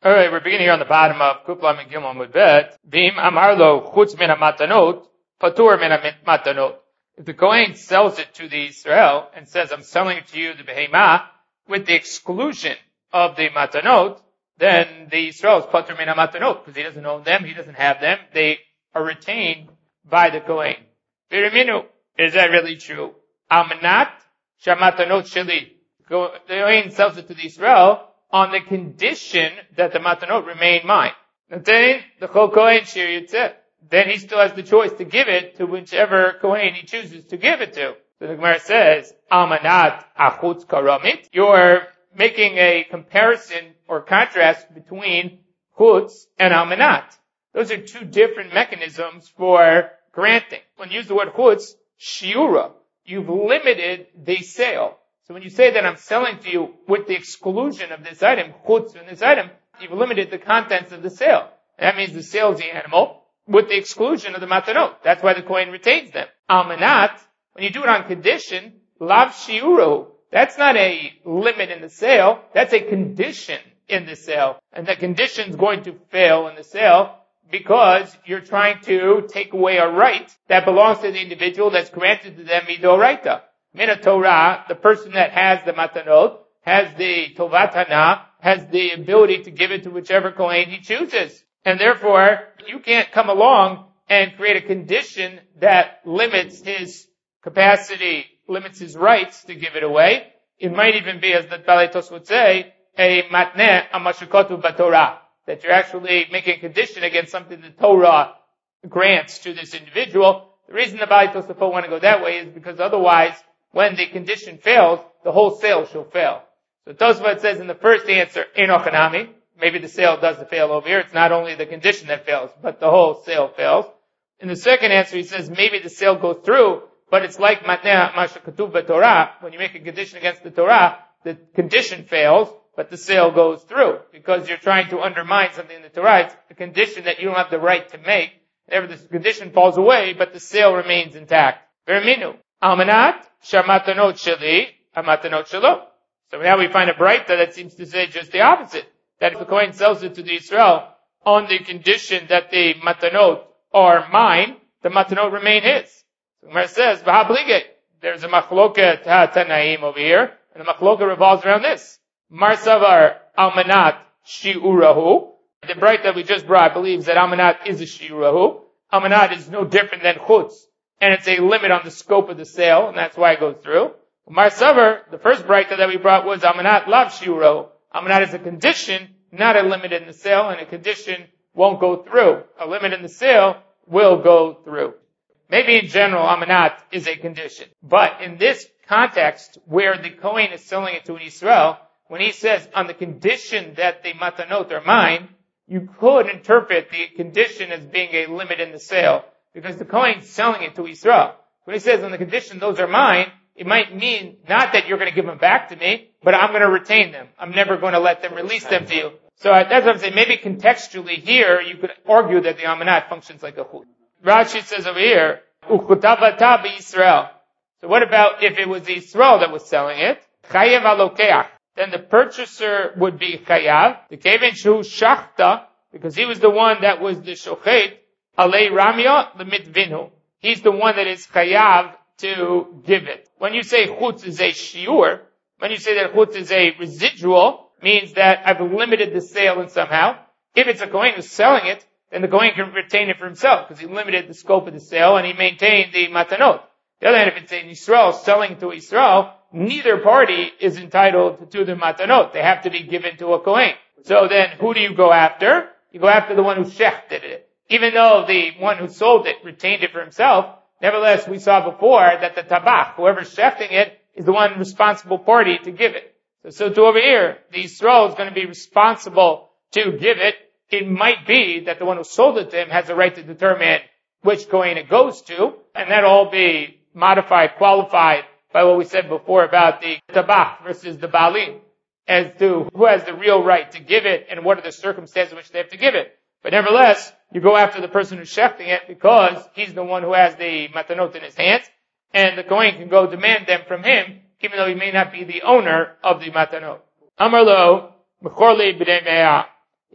Alright, we're beginning here on the bottom of Kufla and Gimel Mudbet. Bim Amarlo Chutz Min Matanot, Patur Min Matanot. If the Kohen sells it to the Israel and says, I'm selling it to you, the Behemah, with the exclusion of the Matanot, then the Israel is Patur Min Matanot, because he doesn't own them, he doesn't have them, they are retained by the Kohen. Viriminu, is that really true? Almanat Shamatanot Sheli. The Kohen sells it to the Israel on the condition that the matanot remain mine. Then the Chol Kohen Shir Yitzeh. Then he still has the choice to give it to whichever Kohen he chooses to give it to. So the Gemara says, Almanat Achutz Karamit. You're making a comparison or contrast between Chutz and Almanat. Those are two different mechanisms for granting. When you use the word Chutz, Shiura, you've limited the sale. So when you say that I'm selling to you with the exclusion of this item, chutz in this item, you've limited the contents of the sale. That means the sale is the animal with the exclusion of the matanot. That's why the Kohen retains them. Almanat, when you do it on condition, lav shiuru, that's not a limit in the sale, that's a condition in the sale. And the condition is going to fail in the sale because you're trying to take away a right that belongs to the individual that's granted to them midoraita. Mina Torah, the person that has the matanot, has the tovat hana, has the ability to give it to whichever Kohen he chooses. And therefore, you can't come along and create a condition that limits his capacity, limits his rights to give it away. It might even be, as the Balei Tos would say, a matneh amashukotu b'Torah, that you're actually making a condition against something the Torah grants to this individual. The reason the Balei Tosafot want to go that way is because otherwise, when the condition fails, the whole sale shall fail. So Tosafot says in the first answer, Enochanami, maybe the sale does fail over here. It's not only the condition that fails, but the whole sale fails. In the second answer, he says maybe the sale goes through, but it's like Matneh Mashakatuv B'Torah. When you make a condition against the Torah, the condition fails, but the sale goes through. Because you're trying to undermine something in the Torah, it's a condition that you don't have the right to make. Whenever this condition falls away, but the sale remains intact. Verminu. Almanat, Shamatanot Sheli, Amatanot Shelo. So now we find a braita that seems to say just the opposite. That if the Kohen sells it to the Israel on the condition that the matanot are mine, the matanot remain his. So Gemara says, V'hablige, there's a machloket ha'tanaim over here, and the machloket revolves around this. Marsavar Almanat Shi'urahu. The braita we just brought believes that Almanat is a Shi'urahu. Almanat is no different than Chutz. And it's a limit on the scope of the sale, and that's why it goes through. Mar Savar, the first braita that we brought was Almanat Lav Shiuro. Almanat is a condition, not a limit in the sale, and a condition won't go through. A limit in the sale will go through. Maybe in general, Almanat is a condition. But in this context, where the Kohen is selling it to an Israel, when he says, on the condition that the matanot are mine, you could interpret the condition as being a limit in the sale. Because the Kohen is selling it to Israel. When he says on the condition those are mine, it might mean not that you're going to give them back to me, but I'm going to retain them. I'm never going to let them release them to you. So that's what I'm saying. Maybe contextually here, you could argue that the Almanat functions like a chut. Rashi says over here, Uchutavata b'Yisrael. So what about if it was Israel that was selling it? Chayev alokeach. Then the purchaser would be chayav. The keven shu shachta, because he was the one that was the shochet. Alei Ramya l'mitvinhu. He's the one that is chayav to give it. When you say chutz is a shiur, when you say that chutz is a residual, means that I've limited the sale in somehow. If it's a Kohen who's selling it, then the Kohen can retain it for himself, because he limited the scope of the sale and he maintained the matanot. The other hand, if it's an Israel selling to Israel, neither party is entitled to the matanot. They have to be given to a Kohen. So then, who do you go after? You go after the one who shechted it. Even though the one who sold it retained it for himself, nevertheless, we saw before that the tabach, whoever's shechting it, is the one responsible party to give it. So to over here, the Yisrael is going to be responsible to give it. It might be that the one who sold it to him has a right to determine which Kohen it goes to, and that'll all be modified, qualified by what we said before about the tabach versus the balim, as to who has the real right to give it and what are the circumstances in which they have to give it. But nevertheless, you go after the person who's shechting it because he's the one who has the matanot in his hands, and the Kohen can go demand them from him, even though he may not be the owner of the matanot. Amar lo, mechor li b'nei me'ah.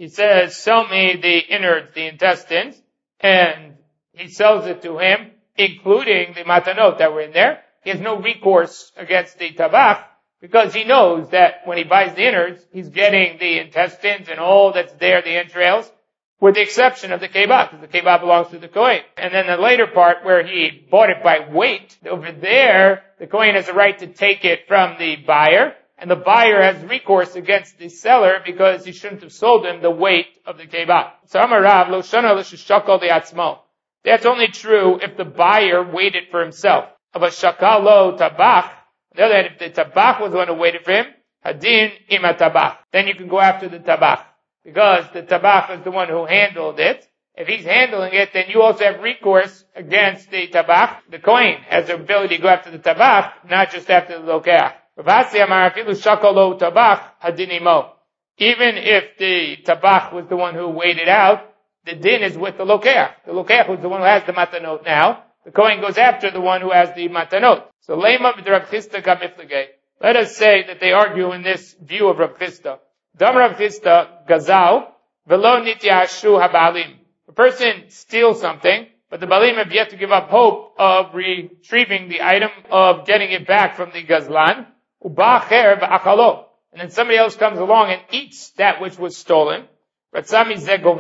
he says, sell me the innards, the intestines, and he sells it to him, including the matanot that were in there. He has no recourse against the tabach, because he knows that when he buys the innards, he's getting the intestines and all that's there, the entrails, with the exception of the kibbah, because the kibbah belongs to the Kohen. And then the later part where he bought it by weight, over there, the Kohen has a right to take it from the buyer, and the buyer has recourse against the seller because he shouldn't have sold him the weight of the kibbah. So Amarav, lo shana l'shishakal de'atzmo. That's only true if the buyer weighed it for himself. Of a shakal lo tabach, on the other hand, if the tabach was the one who weighed it for him, hadin ima tabach. Then you can go after the tabach. Because the tabach is the one who handled it. If he's handling it, then you also have recourse against the tabach. The Kohen has the ability to go after the tabach, not just after the lokeach. Even if the tabach was the one who weighed it out, the din is with the lokeach. The lokeach was the one who has the matanot now. The Kohen goes after the one who has the matanot. So lema b'Rav Chisda kamiflagei. Let us say that they argue in this view of Rav Chisda. Dam Rav Chisda gazal velo nityashu habalim. A person steals something, but the balim have yet to give up hope of retrieving the item, of getting it back from the gazlan. Ubacher v'achalo. And then somebody else comes along and eats that which was stolen. Ratzami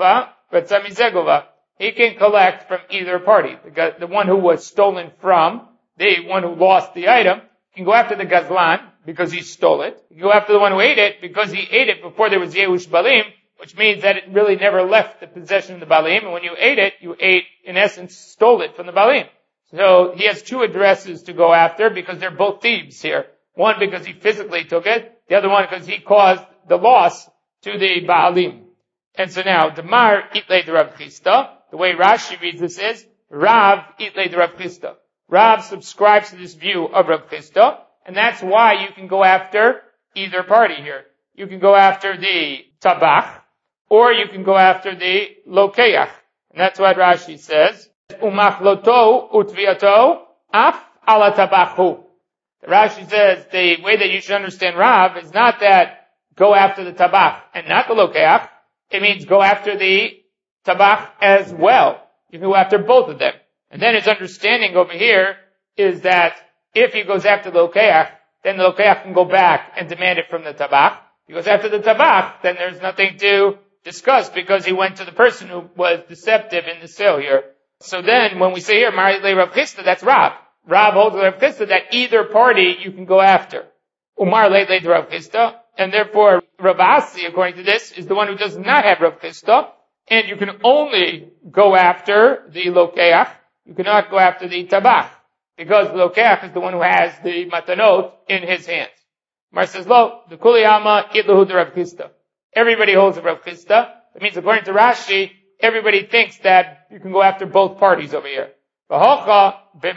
zegova. He can collect from either party. The one who was stolen from, the one who lost the item, can go after the gazlan because he stole it. You go after the one who ate it because he ate it before there was Yehush Balim, which means that it really never left the possession of the Balim. And when you ate, in essence, stole it from the Balim. So he has two addresses to go after because they're both thieves here. One because he physically took it, the other one because he caused the loss to the Baalim. And so now, Damar itlei de Rav Chisda, the way Rashi reads this is, Rav itlei de Rav Chisda. Rav subscribes to this view of Rav Chisda, and that's why you can go after either party here. You can go after the tabach, or you can go after the lokeach. And that's what Rashi says. Umachloto utviato af ala tabachu. Rashi says the way that you should understand Rav is not that go after the tabach and not the lokeach. It means go after the tabach as well. You can go after both of them. And then his understanding over here is that if he goes after the lokeach, then the lokeach can go back and demand it from the tabach. If he goes after the tabach, then there's nothing to discuss because he went to the person who was deceptive in the sale here. So then when we say here, Marile Rav Chisda, that's Rav. Rav holds Rav Chisda that either party you can go after. Umar Leile Rav Chisda, and therefore Rav Asi, according to this, is the one who does not have Rav Chisda, and you can only go after the lokeach. You cannot go after the tabach, because the lokeach is the one who has the matanot in his hands. Mar says, lo, the kuliyama itlahu de Rav Chisda. Everybody holds a Rav Chisda. That means according to Rashi, everybody thinks that you can go after both parties over here. Here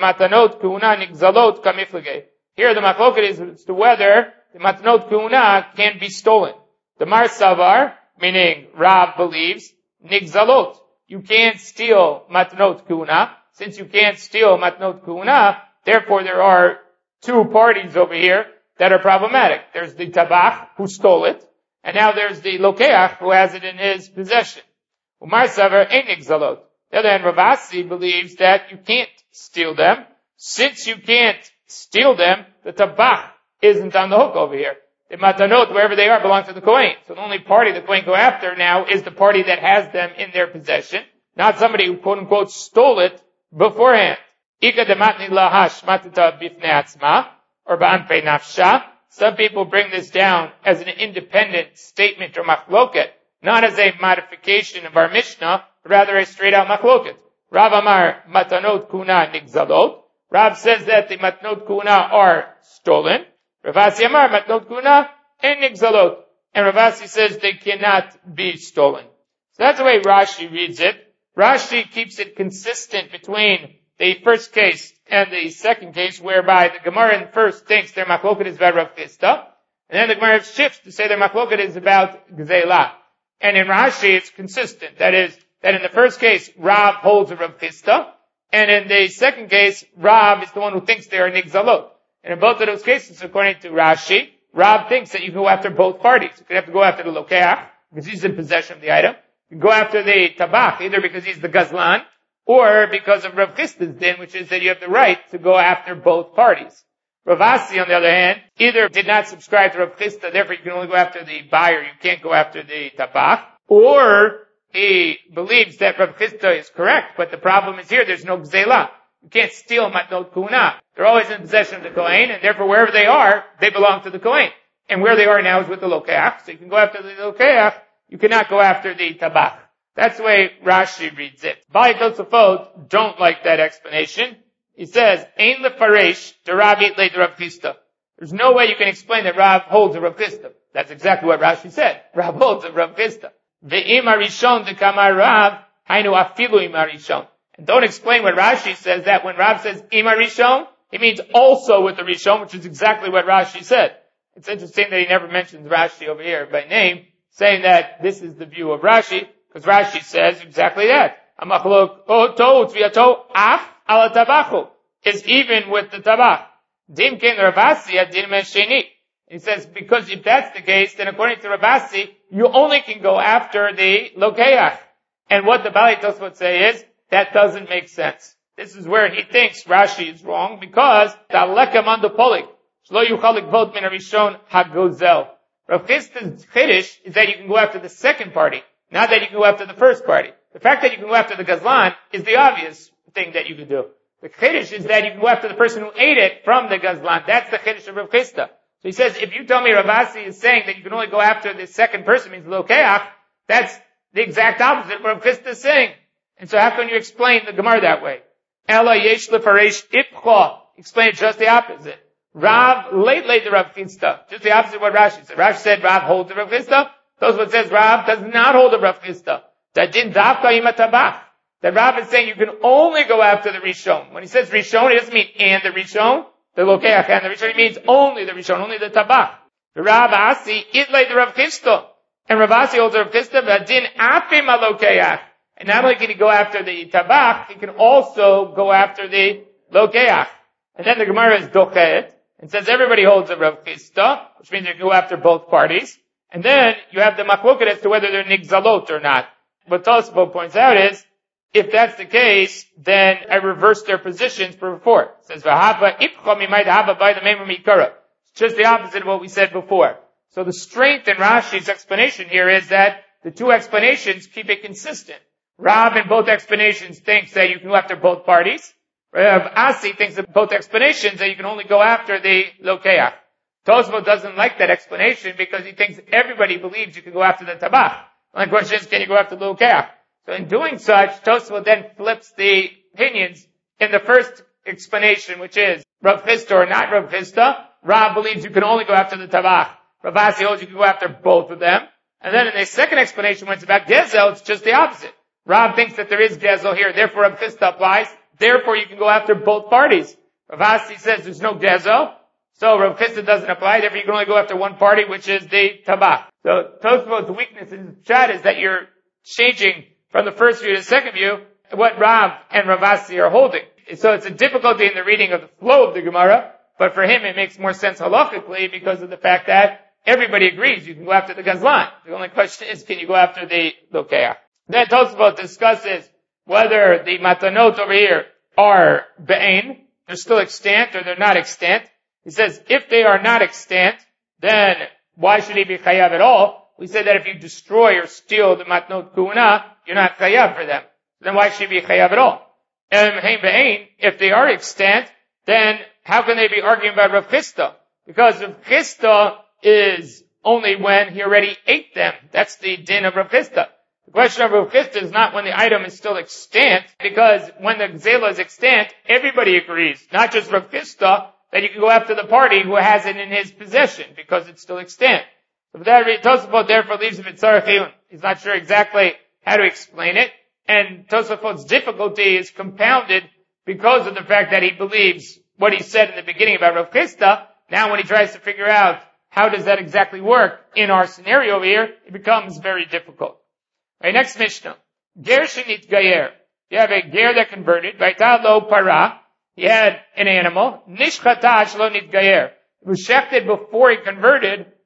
the machloket is as to whether the matanot kuhuna can be stolen. The Mar Savar, meaning Rav believes, nigzalot. You can't steal matanot kuhuna. Since you can't steal matanot kuhuna, therefore there are two parties over here that are problematic. There's the tabach who stole it, and now there's the lokeach who has it in his possession. Umar Savar ain't nigzalot. The other hand, Rav Asi believes that you can't steal them. Since you can't steal them, the tabach isn't on the hook over here. The matanot, wherever they are, belong to the Kohen. So the only party the Kohen go after now is the party that has them in their possession, not somebody who quote unquote stole it beforehand. Ika dematni lahash matata bifnei atzma, or ba'anpei nafsha. Some people bring this down as an independent statement or machloket, not as a modification of our Mishnah, but rather a straight out machloket. Rav Amar matanot kuna nigzalot. Rav says that the matanot kuna are stolen. Rav Asi Amar matanot kuna and nigzalot. And Rav Asi says they cannot be stolen. So that's the way Rashi reads it. Rashi keeps it consistent between the first case and the second case, whereby the Gemara in first thinks their machloket is about Rav Chisda, and then the Gemara shifts to say their machloket is about Gzeilah. And in Rashi it's consistent. That is, that in the first case, Rav holds a Rav Chisda, and in the second case, Rav is the one who thinks they are nigzalot. And in both of those cases, according to Rashi, Rav thinks that you can go after both parties. You could have to go after the lokeach, because he's in possession of the item. You can go after the tabach, either because he's the gazlan, or because of Rav Chisda's din, which is that you have the right to go after both parties. Rav Asi, on the other hand, either did not subscribe to Rav Chisda, therefore you can only go after the buyer, you can't go after the tabach, or he believes that Rav Chisda is correct, but the problem is here, there's no gzela. You can't steal matnot kuna. They're always in possession of the Kohen, and therefore wherever they are, they belong to the Kohen. And where they are now is with the Lokeach, so you can go after the Lokeach, you cannot go after the tabach. That's the way Rashi reads it. Balei Tosafot don't like that explanation. He says, Ein lefaresh derabit le Rav Chisda. There's no way you can explain that Rav holds a Rav Chisda. That's exactly what Rashi said. Rav holds a Rav Chisda. Ve'im harishon dekamar Rav, hainu afilu im harishon. And don't explain what Rashi says, that when Rav says im harishon, he means also with the Rishon, which is exactly what Rashi said. It's interesting that he never mentions Rashi over here by name, saying that this is the view of Rashi, because Rashi says exactly that. Is even with the tabach. Dimkin Ravasi adim sheni. He says, because if that's the case, then according to Ravasi, you only can go after the lokeach. And what the Balei Tosfot say is, that doesn't make sense. This is where he thinks Rashi is wrong, because Ta'aleka mandopolik, shlo yuchalik vot min harishon hagozel. Rav Chisda's chiddush is that you can go after the second party, not that you can go after the first party. The fact that you can go after the gazlan is the obvious thing that you can do. The chiddush is that you can go after the person who ate it from the gazlan. That's the chiddush of Rav Chisda. So he says, if you tell me Rav Asi is saying that you can only go after the second person, means lokeach, that's the exact opposite of what Rav Chisda is saying. And so how can you explain the Gemara that way? Ela yesh lefaresh ipcha. Explain it just the opposite. Rav late the Rav Chisda. Just the opposite of what Rashi said. Rashi said Rav holds the Rav Chisda. Tosfot says Rav does not hold the Rav Chisda. That din dafka imatabach. That Rav is saying you can only go after the Rishon. When he says Rishon, he doesn't mean and the Rishon, the Lokeach and the Rishon. He means only the Rishon, only the Tabach. The Rav Asi itlay the Rav Chisda. And Rav Asi holds the Rav Chisda, but din afim alokeach. And not only can he go after the Tabach, he can also go after the Lokeach. And then the Gemara is dochet, and says everybody holds the Rav Chisda, which means you can go after both parties. And then you have the machloket as to whether they're nigzalot or not. What Tosfot points out is, if that's the case, then I reverse their positions for before. It says, V'hava ipcha mimayt hava by the memor mikara. It's just the opposite of what we said before. So the strength in Rashi's explanation here is that the two explanations keep it consistent. Rav in both explanations thinks that you can go after both parties. Rav Asi thinks that both explanations that you can only go after the lokeach. Tosfot doesn't like that explanation because he thinks everybody believes you can go after the tabach. The question is, can you go after the lokeach? So in doing such, Tosfot then flips the opinions in the first explanation, which is Rav Chisda or not Rav Chisda. Rav believes you can only go after the tabach. Rav Asi holds you can go after both of them. And then in the second explanation, when it's about gezel, it's just the opposite. Rav thinks that there is gezel here, therefore Rav Chisda applies. Therefore, you can go after both parties. Rav Asi says there's no gezel, so Rav Chisda doesn't apply. Therefore, you can only go after one party, which is the tabach. So Tosfot's weakness in Pshat is that you're changing from the first view to the second view what Rav and Rav Asi are holding. So it's a difficulty in the reading of the flow of the Gemara, but for him it makes more sense halachically because of the fact that everybody agrees you can go after the gazlan. The only question is, can you go after the lokeach? Then Tosfot discusses whether the matanot over here are be'ein, they're still extant, or they're not extant. He says, if they are not extant, then why should he be chayav at all? We said that if you destroy or steal the matnot kuna, you're not chayav for them. Then why should he be chayav at all? If they are extant, then how can they be arguing about Rav Chisda? Because Rav Chisda is only when he already ate them. That's the din of Rav Chisda. The question of Rav Chisda is not when the item is still extant, because when the gzela is extant, everybody agrees, not just Rav Chisda, that you can go after the party who has it in his possession, because it's still extant. So for that reason, Tosfot therefore leaves him at tzarech iyun. He's not sure exactly how to explain it, and Tosafot's difficulty is compounded because of the fact that he believes what he said in the beginning about Rav Chisda. Now when he tries to figure out how does that exactly work in our scenario here, it becomes very difficult. Right, next Mishnah. Ger shenit gayer. You have a ger that converted. Vayta lo para. He had an animal. Nishchata shlo nit gayer. It was shechted before he converted,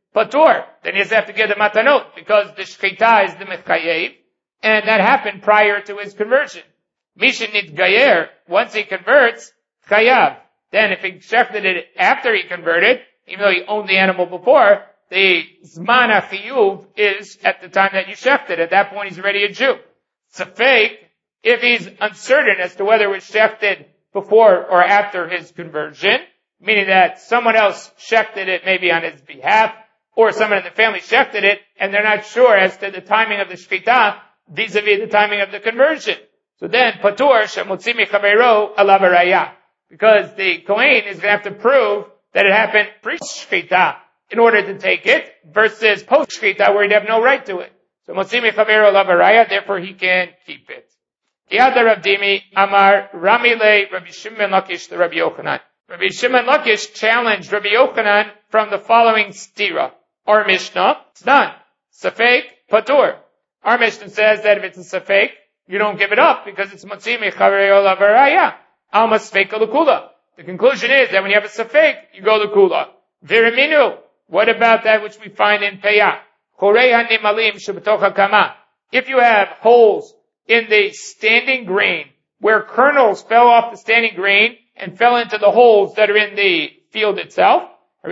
patur. Then he has to give the matanot, because the shchita is the mechayev, and that happened prior to his conversion. Mishin nitgayer, once he converts, chayav. Then if he shechted it after he converted, even though he owned the animal before, the zman achiyuv is at the time that you shechted. At that point he's already a Jew. Safek, if he's uncertain as to whether it was shechted before or after his conversion, meaning that someone else shechted it maybe on his behalf, or someone in the family shechted it, and they're not sure as to the timing of the shechita vis-a-vis the timing of the conversion. So then, patur shemotzi michaveiro alav haraya, because the Kohen is going to have to prove that it happened pre-shechita in order to take it, versus post-shechita where he'd have no right to it. So motzi michaveiro alav haraya, therefore he can keep it. Yada Rav Dimi Amar Ramile Rabbi Shimon Lakish to Rabbi Yochanan. Rabbi Shimon Lakish challenged Rabbi Yochanan from the following stira. Our Mishnah, it's done. Safek, patur. Our Mishnah says that if it's a safek, you don't give it up because it's motzi michaveiro alav haraya. Alma sfeika l'kula. The conclusion is that when you have a safek, you go l'kula. Viriminu. What about that which we find in Peyah? Chorei hanimalim shebetoch hakama. If you have holes in the standing grain, where kernels fell off the standing grain and fell into the holes that are in the field itself,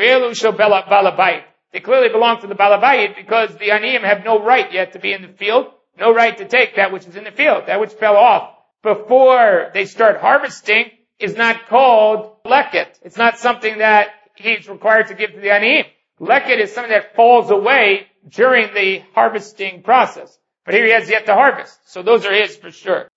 they clearly belong to the balabayit because the aniyim have no right yet to be in the field, no right to take that which is in the field. That which fell off before they start harvesting is not called leket. It's not something that he's required to give to the aniyim. Leket is something that falls away during the harvesting process. But here he has yet to harvest. So those are his for sure.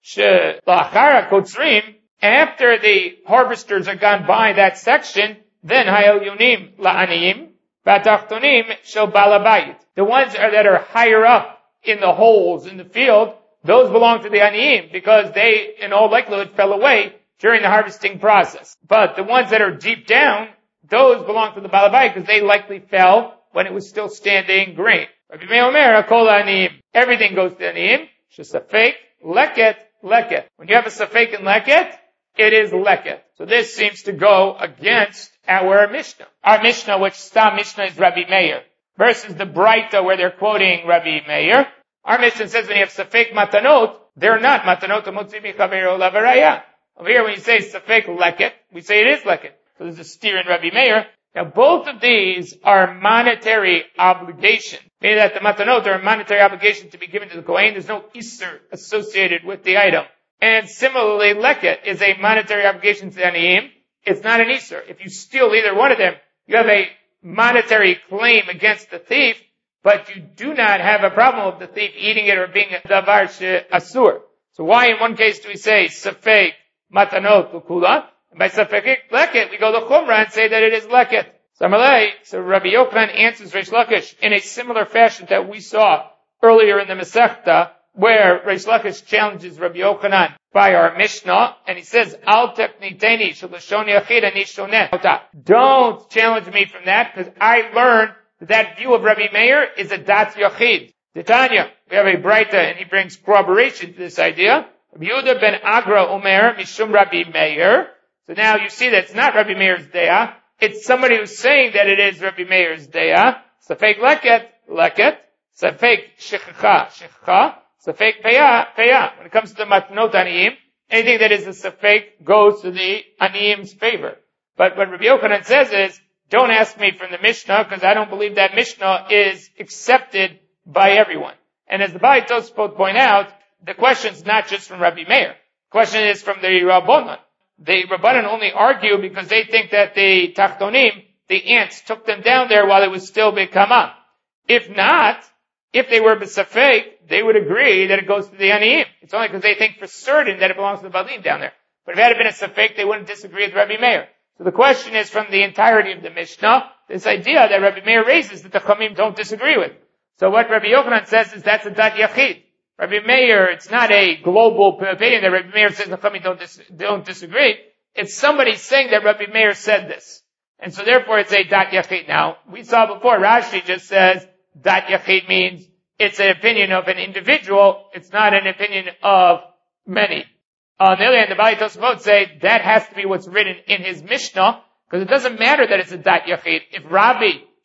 After the harvesters are gone by that section, then hayel yunim la'aniyim, batachtonim shel balabayit. The ones that are higher up in the holes in the field, those belong to the aniyim because they, in all likelihood, fell away during the harvesting process. But the ones that are deep down, those belong to the balabayit because they likely fell when it was still standing grain. Rabbi Meir Omer, kol aniyim. Everything goes to the aniyim. Shesafek, leket, leket. When you have a safek and leket, it is leket. So this seems to go against our Mishnah. Our Mishnah, which Stam Mishnah is Rabbi Meir, versus the Braita where they're quoting Rabbi Meir. Our Mishnah says when you have safek matanot, they're not matanot motzi michaveiro alav haraya. Over here when you say safek leket, we say it is leket. So there's a steer in Rabbi Meir. Now both of these are monetary obligations. Meaning that the matanot are a monetary obligation to be given to the Kohen. There's no iser associated with the item. And similarly, leket is a monetary obligation to the aniyim. It's not an iser. If you steal either one of them, you have a monetary claim against the thief, but you do not have a problem with the thief eating it or being a davar asur. So why in one case do we say safek matanot l'kula? And by safek leket, we go to chumrah and say that it is leket. So Rabbi Yochanan answers Reish Lakish in a similar fashion that we saw earlier in the Masechta, where Reish Lakish challenges Rabbi Yochanan by our Mishnah, and he says, Al tekniteni shalashon yachid ani shoneh. Don't challenge me from that, because I learned that view of Rabbi Meir is a dat yachid. Titania, we have a Braita, and he brings corroboration to this idea. Rabbi Yehuda ben Agra Omer mishum Rabbi Meir. So now you see that it's not Rabbi Meir's deah. It's somebody who's saying that it is Rabbi Meir's deah. Safek leket, leket. Safek shechacha, shechacha. Safek peyah, peyah. When it comes to the matnot aniyim, anything that is a safek goes to the aniyim's favor. But what Rabbi Yochanan says is, don't ask me from the Mishnah, because I don't believe that Mishnah is accepted by everyone. And as the Beit Tosfot point out, the question is not just from Rabbi Meir. The question is from the Rabbanan. The Rabbanan only argue because they think that the Tachtonim, the ants, took them down there while it was still Bekama. If not, if they were B'Safek, they would agree that it goes to the Aniyim. It's only because they think for certain that it belongs to the Balim down there. But if it had been a Safek, they wouldn't disagree with Rabbi Meir. So the question is from the entirety of the Mishnah, this idea that Rabbi Meir raises that the Chamim don't disagree with. So what Rabbi Yochanan says is that's a Dat Yachid. Rabbi Meir, it's not a global opinion that Rabbi Meir says the Chamim don't disagree. It's somebody saying that Rabbi Meir said this. And so therefore it's a Dat Yachid. Now, we saw before, Rashi just says Dat Yachid means it's an opinion of an individual, it's not an opinion of many. On the other hand, the Beit Tosfot say that has to be what's written in his Mishnah, because it doesn't matter that it's a Dat Yachid. If Rabbi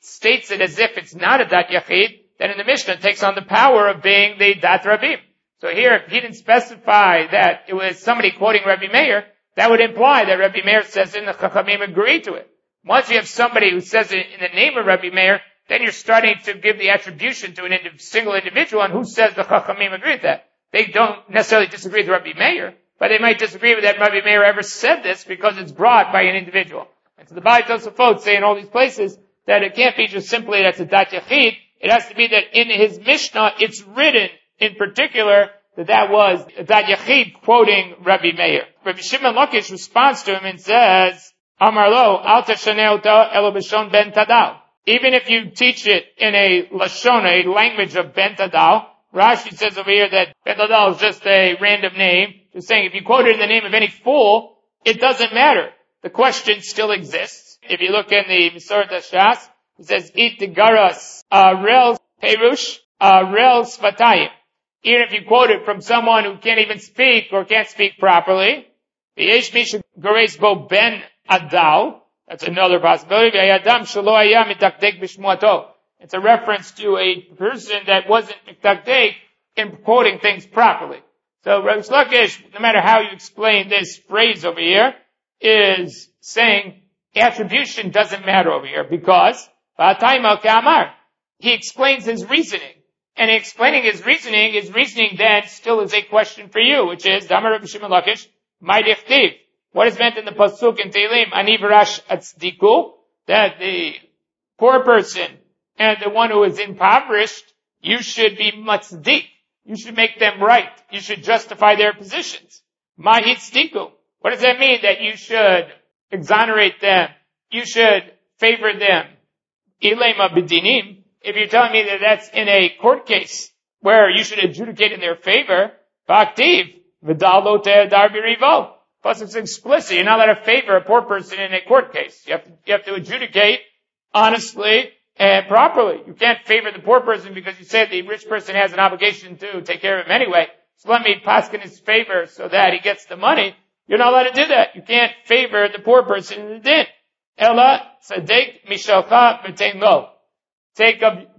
states it as if it's not a dat yachid, then in the Mishnah it takes on the power of being the dat rabim. So here, if he didn't specify that it was somebody quoting Rabbi Meir, that would imply that Rabbi Meir says in the Chachamim agree to it. Once you have somebody who says it in the name of Rabbi Meir, then you're starting to give the attribution to a single individual, and who says the Chachamim agree with that? They don't necessarily disagree with Rabbi Meir, but they might disagree with that Rabbi Meir ever said this because it's brought by an individual. And so the Baalei Tosafot say in all these places that it can't be just simply that's a dat yachid. It has to be that in his Mishnah it's written in particular that was a dat yachid quoting Rabbi Meir. Rabbi Shimon Lakish responds to him and says, Amar lo, al tashaneh ota elo b'shon ben tadal. Even if you teach it in a lashon, a language of ben tadal, Rashi says over here that ben tadal is just a random name. Just saying if you quote it in the name of any fool, it doesn't matter. The question still exists. If you look in the Masoret HaShas, it says, It tigaras rel perush rel svatayim. Even if you quote it from someone who can't even speak or can't speak properly, v'yesh mishu gares bo ben adal. That's another possibility. V'ayadam shelo haya mitakdek b'shmuato. It's a reference to a person that wasn't mitakdek in quoting things properly. So Rav Lakish, no matter how you explain this phrase over here, is saying attribution doesn't matter over here because he explains his reasoning. And explaining his reasoning then still is a question for you, which is, Damar Rabbi Shimon Lakish, Ma'dichtiv. What is meant in the Pasuk in Tehillim, Ani v'rash atzdiku, that the poor person and the one who is impoverished, you should be matzdik. You should make them right. You should justify their positions. Ma'hitzdiku. What does that mean? That you should exonerate them. You should favor them. Ilema b'dinim. If you're telling me that that's in a court case where you should adjudicate in their favor, b'aktiv v'dalo te'adar b'rivo. Plus it's explicit. You're not allowed to favor a poor person in a court case. You have to adjudicate honestly and properly. You can't favor the poor person because you say the rich person has an obligation to take care of him anyway. So let me pass in his favor so that he gets the money. You're not allowed to do that. You can't favor the poor person in the din. Ella tzadek mishalcha v'tein lo. Take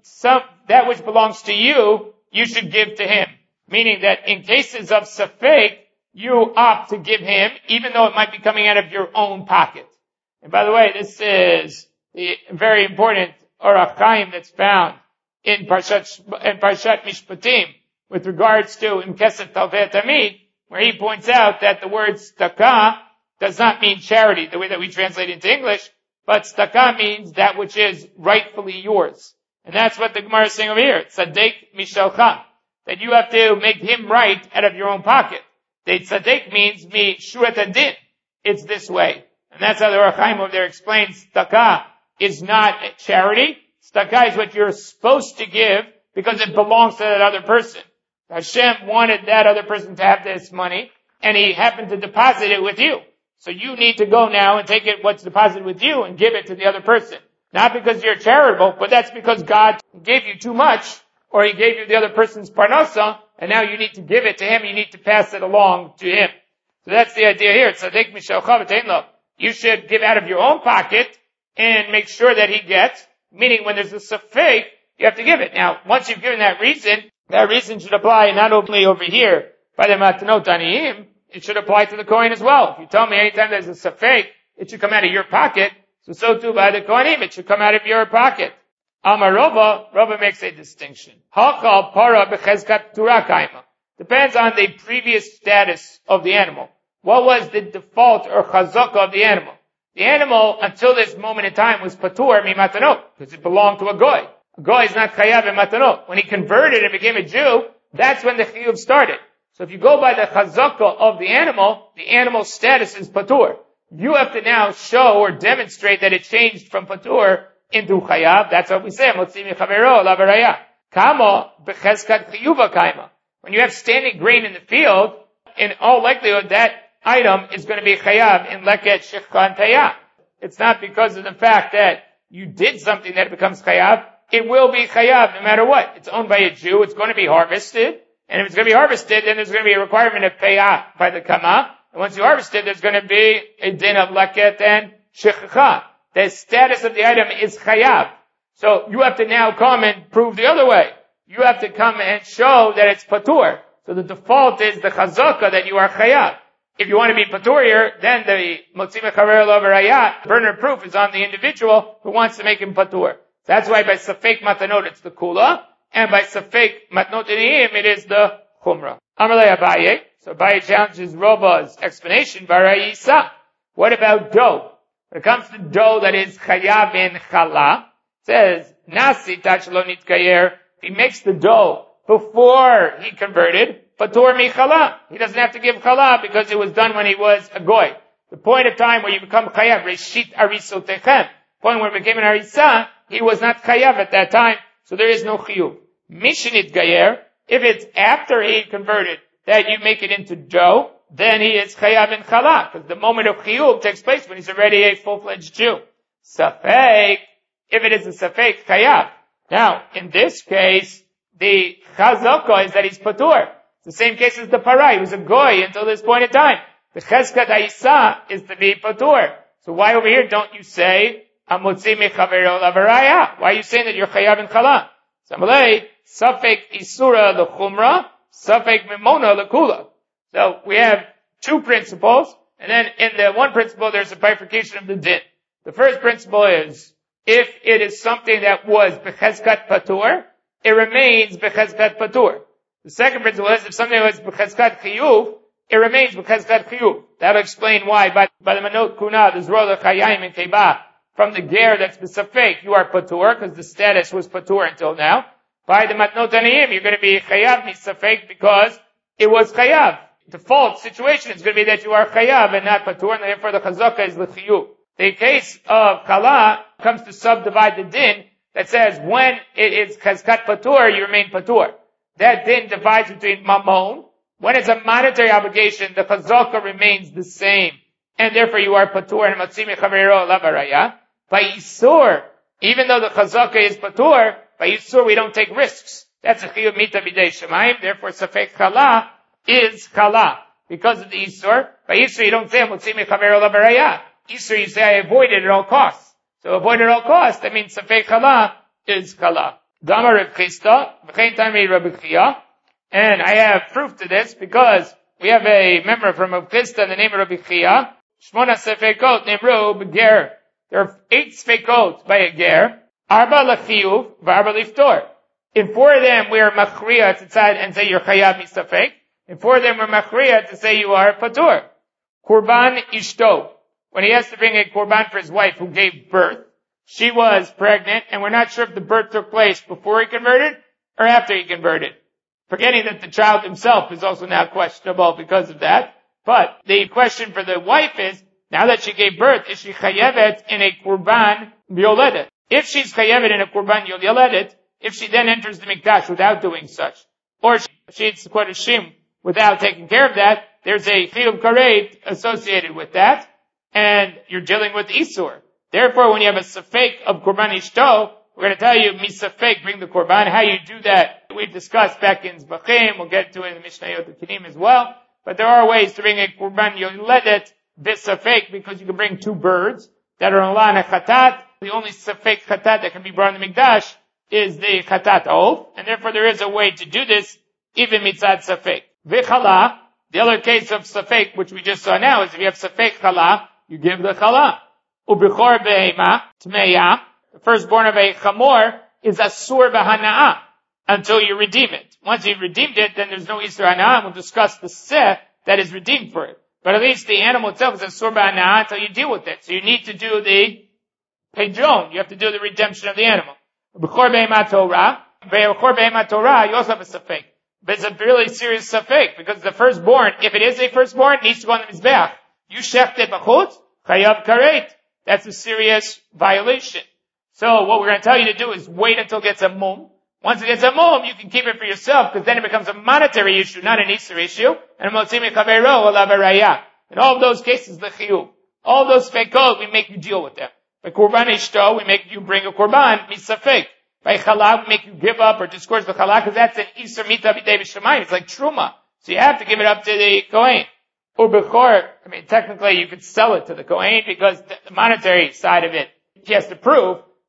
that which belongs to you, you should give to him. Meaning that in cases of safek, you opt to give him, even though it might be coming out of your own pocket. And by the way, this is the very important Orach Chaim that's found in Parshat Mishpatim with regards to Imkesef Talvei Tamid, where he points out that the word tzedakah does not mean charity, the way that we translate it into English, but tzedakah means that which is rightfully yours. And that's what the Gemara is saying over here. Tzadek mishalcha. That you have to make him right out of your own pocket. The tzadek means mi shurat adin. It's this way. And that's how the Orach Chaim over there explains tzedakah is not charity. Tzedakah is what you're supposed to give because it belongs to that other person. Hashem wanted that other person to have this money, and he happened to deposit it with you. So you need to go now and take it, what's deposited with you, and give it to the other person. Not because you're charitable, but that's because God gave you too much, or he gave you the other person's parnasa, and now you need to give it to him, you need to pass it along to him. So that's the idea here. Tzadek mishalcha v'tein lo. You should give out of your own pocket, and make sure that he gets, meaning when there's a safek, you have to give it. Now, once you've given that reason should apply not only over here by the Matanot Aniyim, it should apply to the Kohen as well. If you tell me anytime there's a safek, it should come out of your pocket, so too by the Kohanim, it should come out of your pocket. Amar Rava makes a distinction. Hachal para b'chezkat tura kaima. Depends on the previous status of the animal. What was the default or chazaka of the animal? The animal, until this moment in time, was patur mi matanot, because it belonged to a goy. A goy is not chayav in matanot. When he converted and became a Jew, that's when the chiyuv started. So if you go by the chazaka of the animal status is patur. You have to now show or demonstrate that it changed from patur into chayav. That's what we say. Motzi michavero lavaraya. Kama b'chezkat chiyuva kaima. When you have standing grain in the field, in all likelihood that item is going to be chayav in leket shechcha and tayah. It's not because of the fact that you did something that it becomes chayav. It will be chayav no matter what. It's owned by a Jew. It's going to be harvested. And if it's going to be harvested, then there's going to be a requirement of payah by the kama. And once you harvest it, there's going to be a din of leket and shechcha. The status of the item is chayav. So you have to now come and prove the other way. You have to come and show that it's patur. So the default is the chazaka that you are chayav. If you want to be patur here, then the motzi mechaver lo v'rayah, burner proof is on the individual who wants to make him patur. That's why by safek matanot it's the kula, and by safek matnot iniyim it is the chumrah. Amalei Abaye. So Abaye challenges Roba's explanation. Barayisa. What about dough? When it comes to dough that is chayav in chala, it says nasi tachlo nitkayer. He makes the dough before he converted, patur mi chala. He doesn't have to give chala because it was done when he was a goy. The point of time where you become chayav, reshit arisotechem, point where it became an arisa, he was not chayav at that time, so there is no chiyuv. Mishnit gayer, if it's after he converted that you make it into dough, then he is chayav in chala, because the moment of chiyuv takes place when he's already a full-fledged Jew. Safek, if it is a safek, chayav. Now, in this case, the chazaka is that he's patur. It's the same case as the parai. He was a goy until this point in time. The cheskat ha'isa is to be patur. So why over here don't you say, amotzi mechavero lavaraya? Why are you saying that you're chayav in chala? Samalei, safek isura l'chumra, safek mimona l'kula. So we have two principles, and then in the one principle there's a bifurcation of the din. The first principle is, if it is something that was bechezkat patur, it remains bechezkat patur. The second principle is, if something was bechezkat chiyuv, it remains bechezkat chiyuv. That'll explain why by the manot kuna, the zrola chayim and keba, from the ger that's besafek, you are patur, because the status was patur until now. By the matnot aniyim, you're going to be chayav misafek because it was chayav. The default situation is going to be that you are chayav and not patur, and therefore the chazaka is l'chiyuv. The case of kala comes to subdivide the din that says when it is chazkat patur, you remain patur. That din divides between mamon. When it's a monetary obligation, the chazaka remains the same, and therefore you are patur and matzi mechavero lavaraya. By isur, even though the chazaka is patur, by isur we don't take risks. That's a chiyuv mita b'dei shemayim. Therefore, safek kala is kala because of the isur. By isur you don't say matzi mechavero lavaraya. Isur you say I avoid it at all costs. So avoid it at all costs, that means safek kala is kala. Dama Reb Chisda, v'chein tami Reb Chia, and I have proof to this because we have a member from Reb Chisda in the name of Reb Chia. Shmona sefekot nemru b'ger. There are 8 sefekot by a ger. Arba l'chiyuv v'arba liftor. In 4 of them we are machriya to decide and say you're chayav misafek. In 4 of them we're machriya to say you are patur. Kurban ishto. When he has to bring a korban for his wife who gave birth, she was pregnant, and we're not sure if the birth took place before he converted or after he converted. Forgetting that the child himself is also now questionable because of that. But the question for the wife is, now that she gave birth, is she chayevet in a korban yoledet? If she's chayevet in a korban yoledet, if she then enters the mikdash without doing such, or she's kodeshim without taking care of that, there's a chiyuv karet associated with that, and you're dealing with isur. Therefore, when you have a safek of korban ishto, we're going to tell you, misafek, bring the korban. How you do that, we've discussed back in Zbachim. We'll get to it in the Mishnayot Kenim as well. But there are ways to bring a korban yoledet bisafek, because you can bring 2 birds that are on chatat. The only safek chatat that can be brought in the mikdash is the chatat ov, and therefore there is a way to do this, even mitzad safek. V'chala, the other case of safek, which we just saw now, is if you have safek chala, you give the chala. Ubichor behema, tmeya, the firstborn of a chamor is asur b'hana'ah, until you redeem it. Once you've redeemed it, then there's no isur hana'ah, and we'll discuss the seh that is redeemed for it. But at least the animal itself is asur b'hana'ah until you deal with it. So you need to do the pedron, you have to do the redemption of the animal. Ubichor behema Torah, Ubichor behema Torah, you also have a safek. But it's a really serious safek, because the firstborn, if it is a firstborn, needs to go on the mizbeach. You shechted b'chutz, chayav karet. That's a serious violation. So what we're going to tell you to do is wait until it gets a mum. Once it gets a mum, you can keep it for yourself, because then it becomes a monetary issue, not an Isur issue. And in all of those cases, the chiyuv. All those fekot, we make you deal with them. By korban ishto, we make you bring a korban, misafek. By challah, we make you give up or discourse the challah, because that's an Isur mita b'dei b'shamayim. It's like truma. So you have to give it up to the kohen. Or bechor, technically you could sell it to the kohen, because the monetary side of it, he has to prove,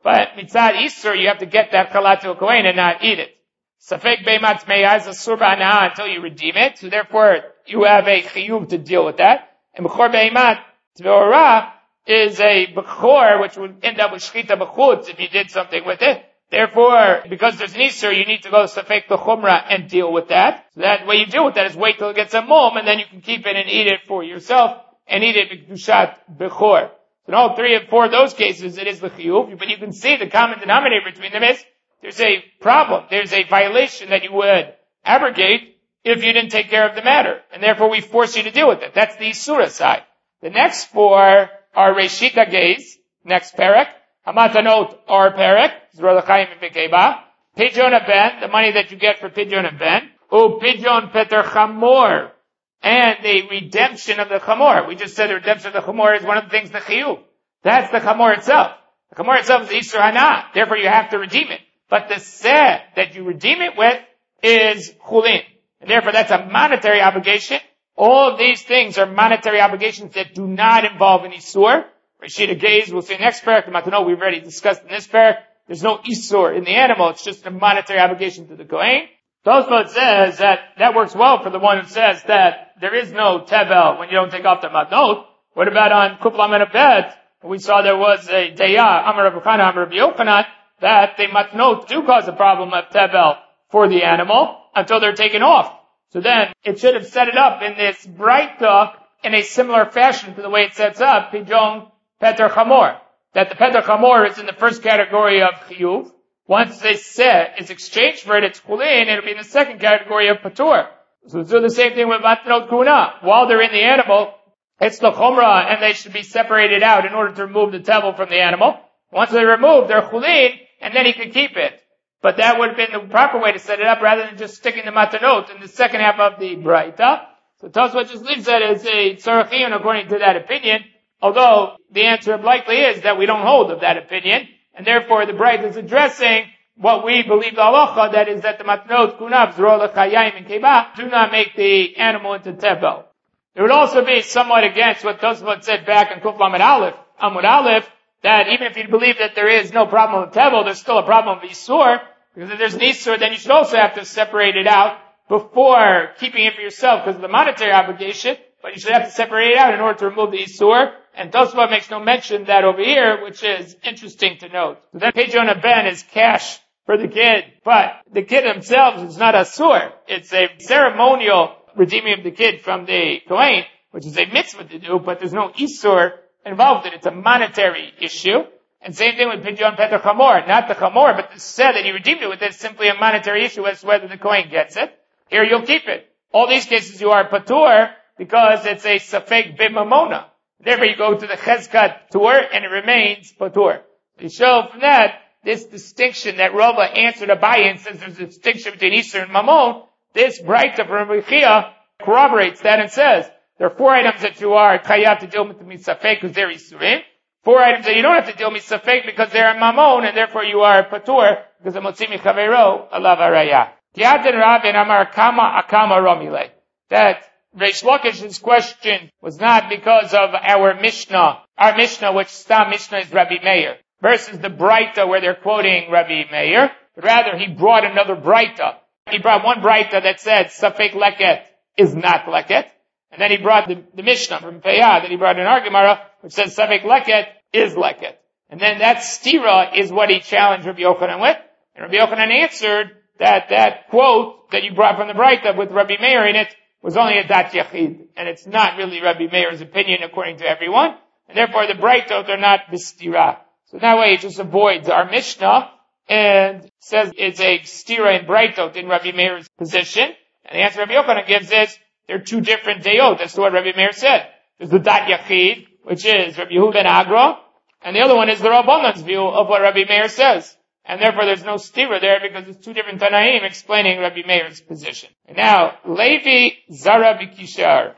But mitzad Isur, you have to get that chala to a kohen and not eat it. Safek beimat meyaz asur ba'anah until you redeem it. So therefore, you have a chiyuv to deal with that. And b'chor beimat tveorah is a b'chor, which would end up with shchita b'chutz if you did something with it. Therefore, because there's an Isur, you need to go to Safek b'chumrah and deal with that. So that way you deal with that is wait till it gets a mum, and then you can keep it and eat it for yourself, and eat it b'kedushat b'chor. So in all 3 and 4 of those cases, it is the chiyuv, but you can see the common denominator between them is, there's a problem, there's a violation that you would abrogate if you didn't take care of the matter. And therefore we force you to deal with it. That's the Isura side. The next 4 are Reshita Gaze, next parak, Hamatanot or parak, Zrola Chaim and Vikeba, Pidyon Ben, the money that you get for Pidyon Ben, U Pidyon Peter Chamor, and the redemption of the Chamor. We just said the redemption of the Chamor is one of the things, the Chiyuv. That's the Chamor itself. The Chamor itself is the Isur Hana, therefore you have to redeem it. But the set that you redeem it with is Chulin. And therefore that's a monetary obligation. All of these things are monetary obligations that do not involve an Isur. Reshita Gaze, we'll see next parak. The Matanot we've already discussed in this parak. There's no Isur in the animal, it's just a monetary obligation to the Kohen. Tosfot says that works well for the one who says that there is no tevel when you don't take off the matnot. What about on Kuplam and Abed? We saw there was a Deya, Amar Rabbi Chana, Amar Rabbi Yochanan, that the matnot do cause a problem of tevel for the animal until they're taken off. So then, it should have set it up in this Braita in a similar fashion to the way it sets up Pidyon Peter Chamor. That the Peter Chamor is in the first category of Chiyuv. Once this set is exchanged for it, it's Chulin, it'll be in the second category of Patur. So do the same thing with Matnot Kuna. While they're in the animal, it's the Chumrah, and they should be separated out in order to remove the tevel from the animal. Once they're removed, they're Chulin, and then he can keep it. But that would have been the proper way to set it up rather than just sticking the Matanot in the second half of the Braita. So Tosfot just leaves that as a Tzarachiyun according to that opinion, although the answer likely is that we don't hold of that opinion. And therefore, the Braita is addressing what we believe the halacha, that is that the matnot, kunav, zrola, chayayim, and keba do not make the animal into tevel. It would also be somewhat against what Tosfot said back in Kuf Lamed Aleph, Amud Aleph, that even if you believe that there is no problem with tevel, there's still a problem with Isur, because if there's an Isur, then you should also have to separate it out before keeping it for yourself because of the monetary obligation, but you should have to separate it out in order to remove the Isur. And Tosfot makes no mention of that over here, which is interesting to note. So then Pidyon Ben is cash for the kid, but the kid himself is not a sur. It's a ceremonial redeeming of the kid from the Kohen, which is a mitzvah to do, but there's no Isur involved in it. It's a monetary issue. And same thing with Pidyon Peter Chamor. Not the Chamor, but the set that he redeemed it with is simply a monetary issue as to whether the Kohen gets it. Here you'll keep it. All these cases you are patur because it's a safek b'mamona. Therefore you go to the chezkat tur and it remains patur. You show from that this distinction that Rava answered Abaye and says there's a distinction between Isur and Mamon. This Braita from Rabbi Chia corroborates that and says there are 4 items that you are chayav to deal with the mitzafek because they're Isurim. 4 items that you don't have to deal with mitzafek because they're Mamon and therefore you are patur because the motzi michavero alav araya. Tiatin Rabin Amar Kama Akama Romile. That Reish Lakish's question was not because of our Mishnah, which Stam Mishnah is Rabbi Meir, versus the Braita where they're quoting Rabbi Meir, but rather he brought another Braita. He brought one Braita that said Safek Leket is not Leket, and then he brought the Mishnah from Peyah that he brought in our Gemara, which says Safek Leket is Leket. And then that stira is what he challenged Rabbi Yochanan with, and Rabbi Yochanan answered that quote that you brought from the Braita with Rabbi Meir in it was only a dat yachid, and it's not really Rabbi Meir's opinion according to everyone, and therefore the Braitot are not bistira. So that way it just avoids our Mishnah, and says it's a stira in Braitot in Rabbi Meir's position, and the answer Rabbi Yochanan gives is, there are 2 different dayot, that's what Rabbi Meir said. There's the dat yachid, which is Rabbi Yehuda ben Agra, and the other one is the Rabbanan's view of what Rabbi Meir says. And therefore there's no stira there because it's 2 different Tanaim explaining Rabbi Meir's position. And now, Levi Zara B'Kishar.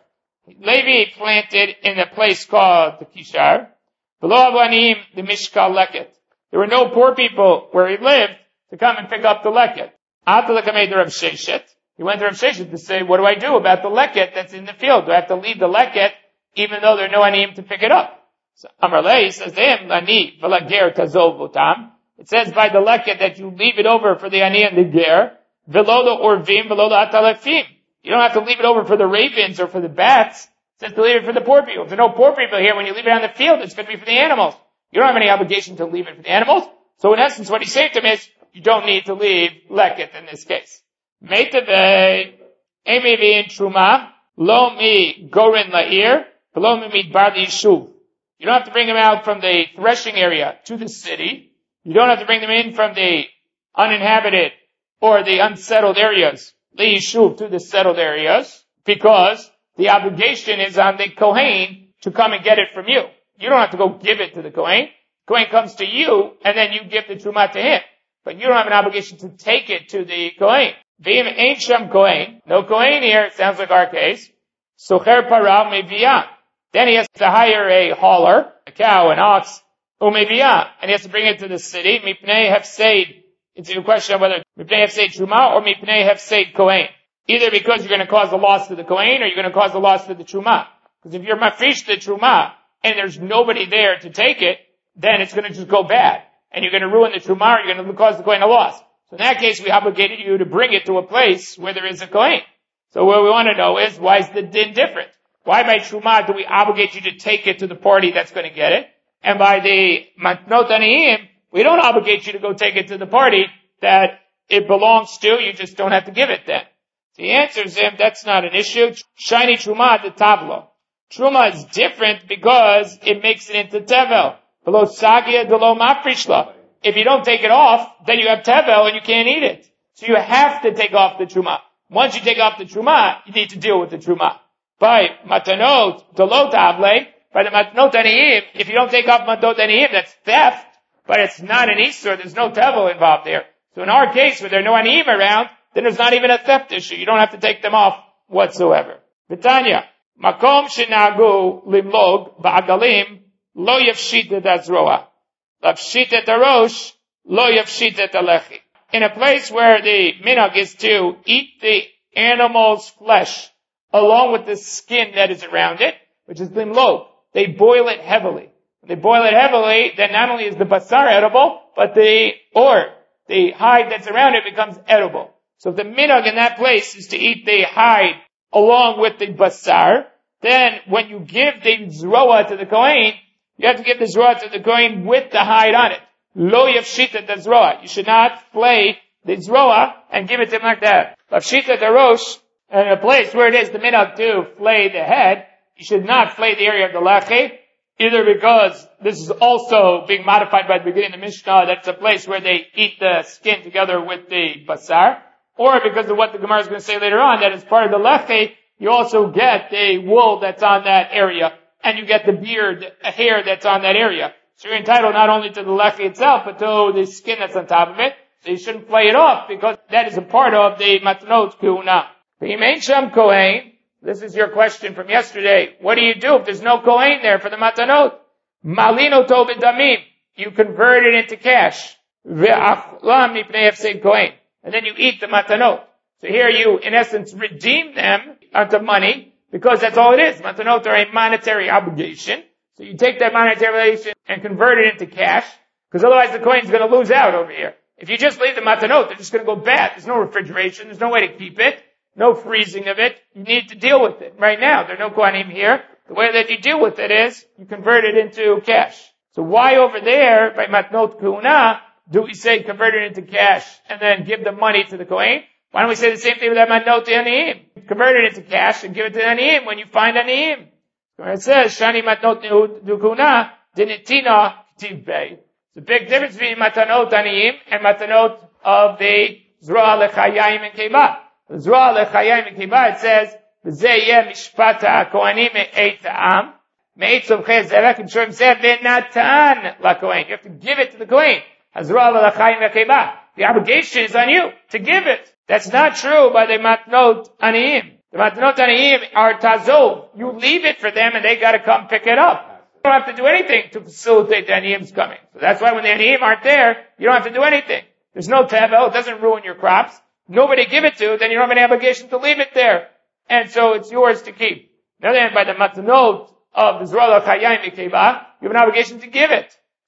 Levi planted in a place called the Kishar. Below Avanim, the Mishkal Leket. There were no poor people where he lived to come and pick up the Leket. Atalakamed Rav Sheshet. He went to Rav Sheshet to say, what do I do about the Leket that's in the field? Do I have to leave the Leket even though there are no Anim to pick it up? So Amar Lei says to him, Lani V'Lager Tazov Votam. It says by the leket that you leave it over for the ani and the ger, velo the orvim, velo the atalefim. You don't have to leave it over for the ravens or for the bats. It says to leave it for the poor people. If there are no poor people here, when you leave it on the field, it's going to be for the animals. You don't have any obligation to leave it for the animals. So in essence, what he's saying to him is, you don't need to leave leket in this case. Meitave, emevi in truma, lo mi gorin la'ir, velo mi midbar yishuv. You don't have to bring them out from the threshing area to the city. You don't have to bring them in from the uninhabited or the unsettled areas, le'yishuv, to the settled areas, because the obligation is on the Kohen to come and get it from you. You don't have to go give it to the Kohen. Kohen comes to you, and then you give the truma to him. But you don't have an obligation to take it to the Kohen. V'im ain't shem Kohen. No Kohen here, it sounds like our case. Socher para meviyah. Then he has to hire a hauler, a cow, an ox, umeviyah, and he has to bring it to the city. Mipnei hefseid. It's a question of whether mipnei hefseid truma or mipnei hefseid Kohen. Either because you're going to cause a loss to the Kohen or you're going to cause a loss to the truma. Because if you're mafresh the truma and there's nobody there to take it, then it's going to just go bad. And you're going to ruin the truma or you're going to cause the Kohen a loss. So in that case, we obligated you to bring it to a place where there is a Kohen. So what we want to know is, why is the din different? Why by truma do we obligate you to take it to the party that's going to get it? And by the matnot aniyim, we don't obligate you to go take it to the party that it belongs to. You just don't have to give it then. The answer is, that's not an issue. Shiny truma the tavlo. Truma is different because it makes it into tevel. Below sagia below mafrishla. If you don't take it off, then you have tevel and you can't eat it. So you have to take off the truma. Once you take off the truma, you need to deal with the truma. By matanot delo tavle, by the matnot aniyim, if you don't take off matnot aniyim, that's theft, but it's not an isur, there's no tevel involved there. So in our case, where there are no aniyim around, then there's not even a theft issue. You don't have to take them off whatsoever. Vitanya, makom shenagu limlog ba'agalim lo yafshit et azroa. Lafshit et arosh lo yafshit et alechi. In a place where the minhag is to eat the animal's flesh along with the skin that is around it, which is limlog, they boil it heavily. When they boil it heavily, then not only is the basar edible, but the hide that's around it becomes edible. So if the minhag in that place is to eat the hide along with the basar, then when you give the zroa to the Kohen, you have to give the zroa to the Kohen with the hide on it. Lo yafshita the zroa. You should not flay the zroa and give it to him like that. Yafshita the rosh, and in a place where it is the minhag to flay the head, you should not flay the area of the lachi, either because this is also being modified by the beginning of the Mishnah, that's a place where they eat the skin together with the basar, or because of what the Gemara is going to say later on, that as part of the lechi, you also get the wool that's on that area, and you get the beard, hair that's on that area. So you're entitled not only to the lechi itself, but to the skin that's on top of it. So you shouldn't flay it off, because that is a part of the matnot kuhuna. V'im sham kohen. This is your question from yesterday. What do you do if there's no kohen there for the matanot? Malino to b'damim. You convert it into cash. Ve'achlam mipnei hefsed kohen. And then you eat the matanot. So here you, in essence, redeem them onto money, because that's all it is. Matanot are a monetary obligation. So you take that monetary obligation and convert it into cash, because otherwise the coin's going to lose out over here. If you just leave the matanot, they're just going to go bad. There's no refrigeration. There's no way to keep it. No freezing of it. You need to deal with it. Right now, there are no kohanim here. The way that you deal with it is, you convert it into cash. So why over there, by matnot kuhuna, do we say convert it into cash and then give the money to the kohen? Why don't we say the same thing with that matnot to aniyim? Convert it into cash and give it to aniyim when you find aniyim. It says, shani matnot kuhuna, dinitina ktiv bey. The big difference between matanot aniyim and matanot of the zroa lechayim and kebah. The zroa lechayim and kebah, it says, v'zeh yeh mishpat ha'kohanim me'eit ha'am, me'eit tzomchei zerek, and shurim zeh v'natan la'kohen. You have to give it to the kohen. Hazroa lechayim v'kebah. The obligation is on you to give it. That's not true by the matnot aniyim. The matnot aniyim are tazov. You leave it for them and they gotta come pick it up. You don't have to do anything to facilitate the aniyim's coming. So that's why when the aniyim aren't there, you don't have to do anything. There's no tevel, it doesn't ruin your crops. Nobody give it to, then you don't have any obligation to leave it there. And so it's yours to keep. On the other hand, by the matnot of the Zroa L'Chayim Mikeba, you have an obligation to give it.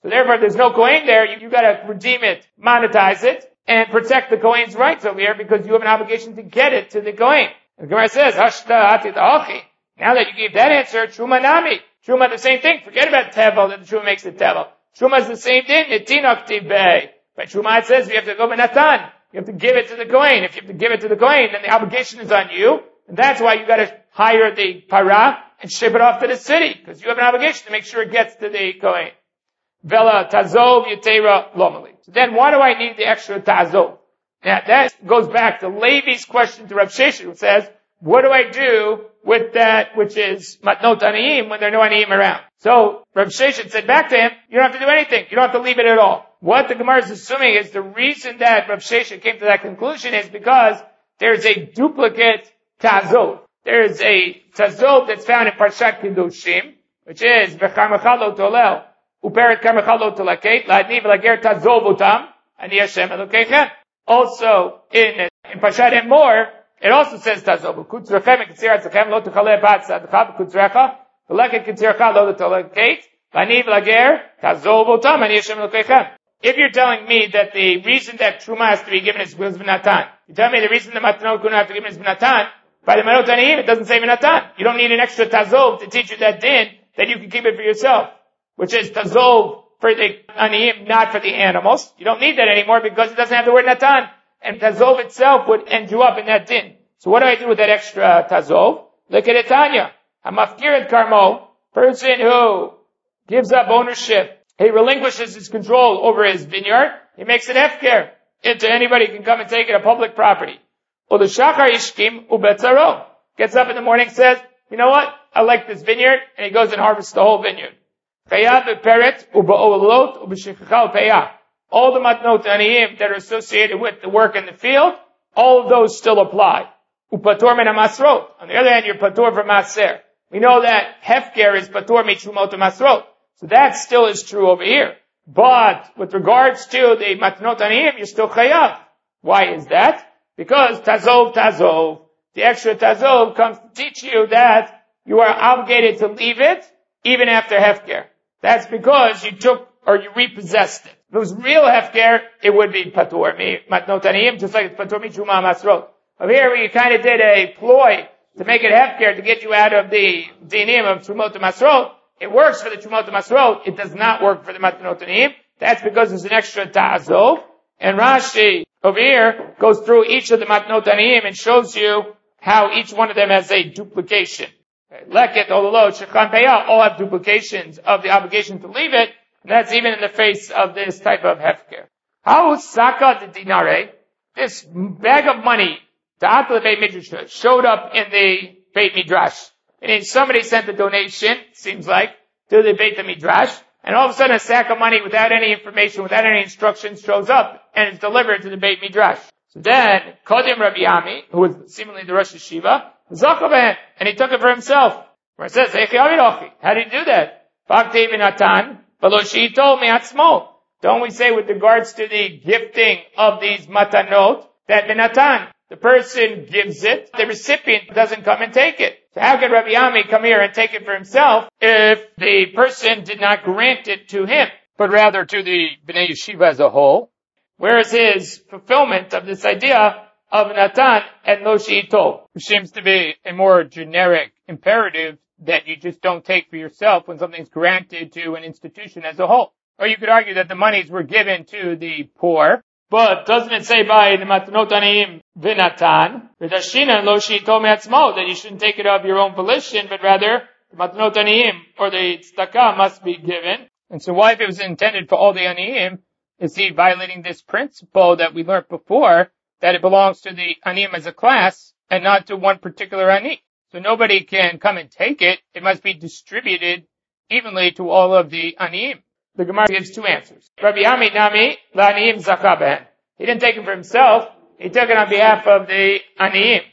So therefore, if there's no Kohen there, you gotta redeem it, monetize it, and protect the Kohen's rights over here because you have an obligation to get it to the Kohen. And the Gemara says, Hashta atit achi. Now that you gave that answer, Truma nami. Truma the same thing. Forget about Tevel, that the Truma makes the Tevel. Truma is the same thing. Nitinok tibay. But Truma it says you have to go benatan. You have to give it to the Kohen. If you have to give it to the Kohen, then the obligation is on you. And that's why you gotta hire the para and ship it off to the city. Because you have an obligation to make sure it gets to the Kohen. Vela tazov yetera lomali. So then why do I need the extra tazov? Now that goes back to Levi's question to Rav Sheshet, who says, what do I do with that which is matnot aniyim when there are no aniyim around? So Rav Sheshet said back to him, you don't have to do anything. You don't have to leave it at all. What the Gemara is assuming is the reason that Rav Sheshet came to that conclusion is because there's a duplicate tazov. There's a tazov that's found in Parshat Kedoshim, which is v'charmecha lo tolel uperet karmecha lo tolaket la'adni v'lager tazov utam ani Hashem Elokeichem. Also in Parshat Emor, it also says tazov kutzrechem and tzirachem lo tuchaleh bat sadcha kutzrecha v'leket kutzrecha lo tolaket la'adni v'lager tazov utam ani Hashem Elokeichem. If you're telling me that the reason that Truma has to be given is B'natan, you tell me the reason the Matanot couldn't have to be given is B'natan, by the Manot Aniyim it doesn't say B'natan. You don't need an extra Tazov to teach you that din, that you can keep it for yourself. Which is Tazov for the Aniyim, not for the animals. You don't need that anymore because it doesn't have the word Natan. And Tazov itself would end you up in that din. So what do I do with that extra Tazov? Look at it, Tanya. Hamafkir et Karmo, person who gives up ownership, he relinquishes his control over his vineyard, he makes it hefker into anybody who can come and take it, a public property. Or the shachar ishkim ubetzaro. Gets up in the morning, says, you know what? I like this vineyard, and he goes and harvests the whole vineyard. All the matnot aniyim that are associated with the work in the field, all of those still apply. Upator min masrot. On the other hand, you're pator for maser. We know that hefker is pator mitrumot masrot. So that still is true over here. But with regards to the matnot aniyim, you're still chayav. Why is that? Because tazov, the extra tazov comes to teach you that you are obligated to leave it even after hefker. That's because you took or you repossessed it. If it was real hefker, it would be patur matnot aniyim, just like it's patur mitruma masrot. Over here, we kind of did a ploy to make it hefker to get you out of the dinim of trumot masrot. It works for the Trumot Masrot. It does not work for the Matanot Aniyim. That's because there's an extra ta'azov. And Rashi over here goes through each of the Matanot Aniyim and shows you how each one of them has a duplication. Leket, Ololot, Shechan Peyah all have duplications of the obligation to leave it. And that's even in the face of this type of hefker. How Saka the dinare, this bag of money, Ta'at Beit Midrash, showed up in the Beit Midrash. And somebody sent a donation, seems like, to the Beit Midrash, and all of a sudden a sack of money without any information, without any instructions shows up, and is delivered to the Beit Midrash. So then, Kodim Rabbi Ami, who was seemingly the Rosh Yeshiva, Zachaben, and he took it for himself. Where it says, how did he do that? Don't we say with regards to the gifting of these matanot, that Benatan, the person gives it, the recipient doesn't come and take it. So how could Rabbi Ami come here and take it for himself if the person did not grant it to him, but rather to the Bnei Yeshiva as a whole? Where is his fulfillment of this idea of Natan and Lo She'ito, which seems to be a more generic imperative that you just don't take for yourself when something's granted to an institution as a whole. Or you could argue that the monies were given to the poor, but doesn't it say by the Matanot Aniyim V'Natan, V'Dashina Lo She'ito Me'atzmo, that you shouldn't take it of your own volition, but rather the Matanot Aniyim or the Tzedakah must be given. And so why, if it was intended for all the Aniyim, is he violating this principle that we learned before, that it belongs to the Aniyim as a class and not to one particular Ani? So nobody can come and take it. It must be distributed evenly to all of the Aniyim. The Gemara gives two answers. Rabbi Ami Nami La'aniyim Zakaben. He didn't take it for himself. He took it on behalf of the Aniyim.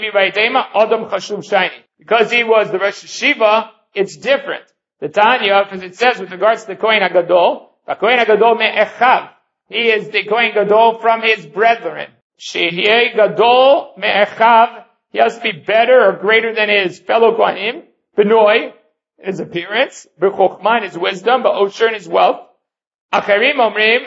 Because he was the Rosh Yeshiva, it's different. The Tanya, because it says with regards to the Kohen HaGadol, the Kohen HaGadol me'echav. He is the Kohen Gadol from his brethren. Shehieh Gadol me'echav. He has to be better or greater than his fellow Kohanim. Benoi, in his appearance. B'chokhmah, in his wisdom. B'osher, in his wealth. Acharim omrim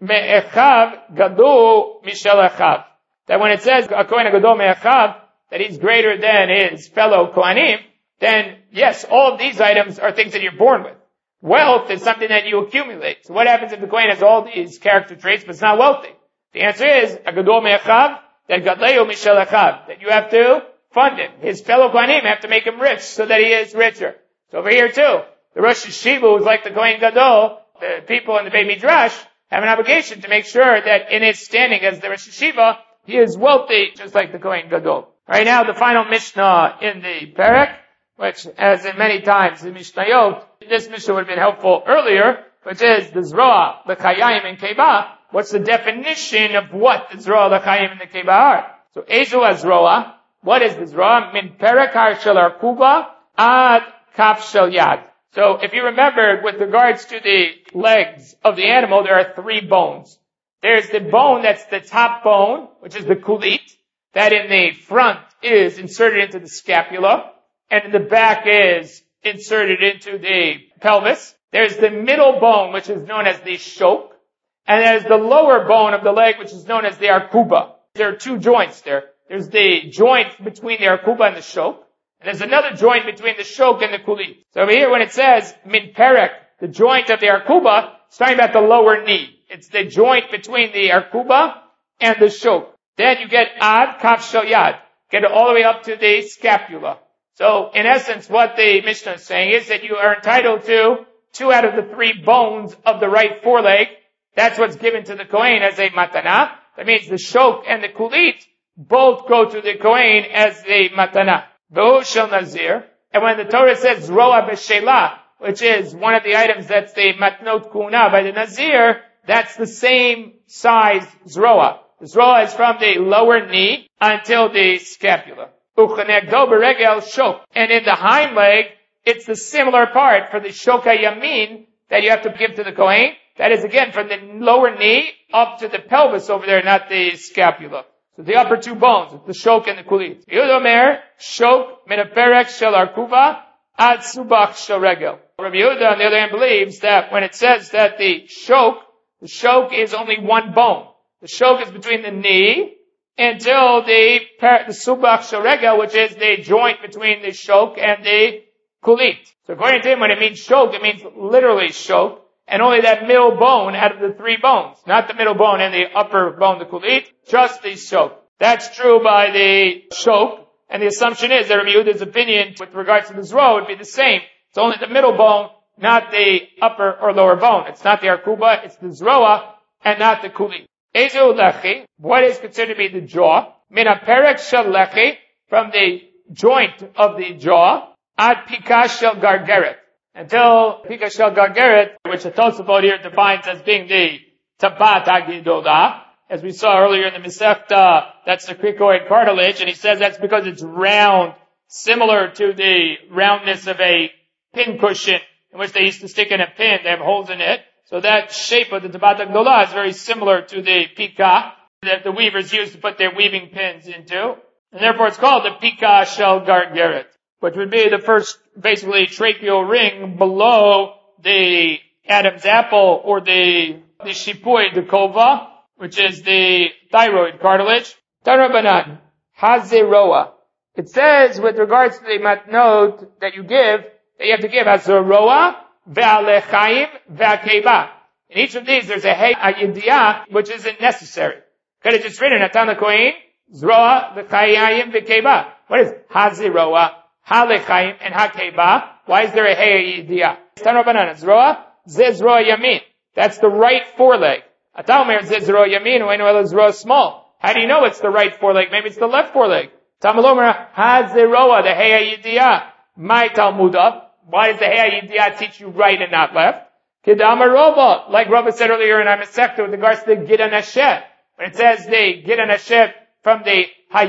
me'echav gadol mishel echav. That when it says a Kohen Gadol me'echav, that he's greater than his fellow Kohanim, then yes, all of these items are things that you're born with. Wealth is something that you accumulate. So what happens if the Kohen has all these character traits but is not wealthy? The answer is, a Gadol me'echav, that gadleu mishel echav, that you have to fund him. His fellow Kohanim have to make him rich so that he is richer. So over here too, the Rosh Yeshiva, who's like the Kohen Gadol, the people in the Beit Midrash, have an obligation to make sure that in his standing as the Rosh Yeshiva, he is wealthy, just like the Kohen Gadol. Right now, the final Mishnah in the Perek, which, as in many times in Mishnayot, this Mishnah would have been helpful earlier, which is the Zroa, the Chayim, and Keba. What's the definition of what the Zroa, the Chayim, and the Keba are? So, Ezu Zroa, what is the Zroa? Min Perek Har Shel Arkuba Ad Kaf Shel Yad. So, if you remember, with regards to the legs of the animal, there are 3 bones. There's the bone that's the top bone, which is the kulit, that in the front is inserted into the scapula, and in the back is inserted into the pelvis. There's the middle bone, which is known as the shok, and there's the lower bone of the leg, which is known as the arkuba. There are 2 joints there. There's the joint between the arkuba and the shok, and there's another joint between the shok and the kulit. So over here, when it says min perek, the joint of the arkuba, it's talking about the lower knee. It's the joint between the arkuba and the shok. Then you get ad kaf shel yad, get it all the way up to the scapula. So in essence, what the Mishnah is saying is that you are entitled to 2 out of the 3 bones of the right foreleg. That's what's given to the Kohen as a matana. That means the shok and the kulit both go to the Kohen as a matana. V'hu shel nazir. And when the Torah says zroa b'shelah, which is one of the items that's the matnot kuna by the nazir, that's the same size zroa. The zroa is from the lower knee until the scapula. Uchanegdo b'regel shok. And in the hind leg, it's the similar part for the shoka yamin that you have to give to the Kohen. That is again from the lower knee up to the pelvis over there, not the scapula. So the upper 2 bones, the shok and the kulit. Yehuda shok min haperek shel arkuva ad subach shel regel. Rabbi Yehuda, on the other hand, believes that when it says that the shok is only 1 bone. The shok is between the knee until the subach shel regel, which is the joint between the shok and the kulit. So according to him, when it means shok, it means literally shok, and only that middle bone out of the 3 bones. Not the middle bone and the upper bone, the kulit, just the shok. That's true by the shok, and the assumption is that Rabbi Yehuda's opinion with regards to the zroa would be the same. It's only the middle bone, not the upper or lower bone. It's not the arkuba, it's the zroa, and not the kulit. Ezu lechi, what is considered to be the jaw? Min haperek shel lechi, from the joint of the jaw, ad pika shel gargeret, until pika shel gargeret, which the Tosafot here defines as being the tabat hagidola. As we saw earlier in the Masechta, that's the cricoid cartilage, and he says that's because it's round, similar to the roundness of a pin cushion, in which they used to stick in a pin. They have holes in it. So that shape of the tabat hagidola is very similar to the pika that the weavers used to put their weaving pins into. And therefore it's called the pika shel gargeret, which would be the first, basically, tracheal ring below the Adam's apple, or the shipui, the kova, which is the thyroid cartilage. Tarabanan, hazeroa. It says, with regards to the matnot that you give, that you have to give hazeroa, ve'alechaim, ve'akeba. In each of these, there's a hey ayidiyah, which isn't necessary. Could have just written Atan Kohen, zroa, ve'chayim, ve'keba. What is hazeroa, halechaim, and hakeba? Why is there a hey ayidiyah? Tarabanan, zroa, zezroa yamin. That's the right foreleg. Ataomer zezroa yamin, u'enu zezroa small. How do you know it's the right foreleg? Maybe it's the left foreleg. Tamalomer hazeroa, the hey ayidiyah. My Talmudah. Why does the hey ayidiyah teach you right and not left? Kedama Rova, like Rava said earlier in our Masechta with regards to the Gidan Hashem. When it says the Gidan Hashem from the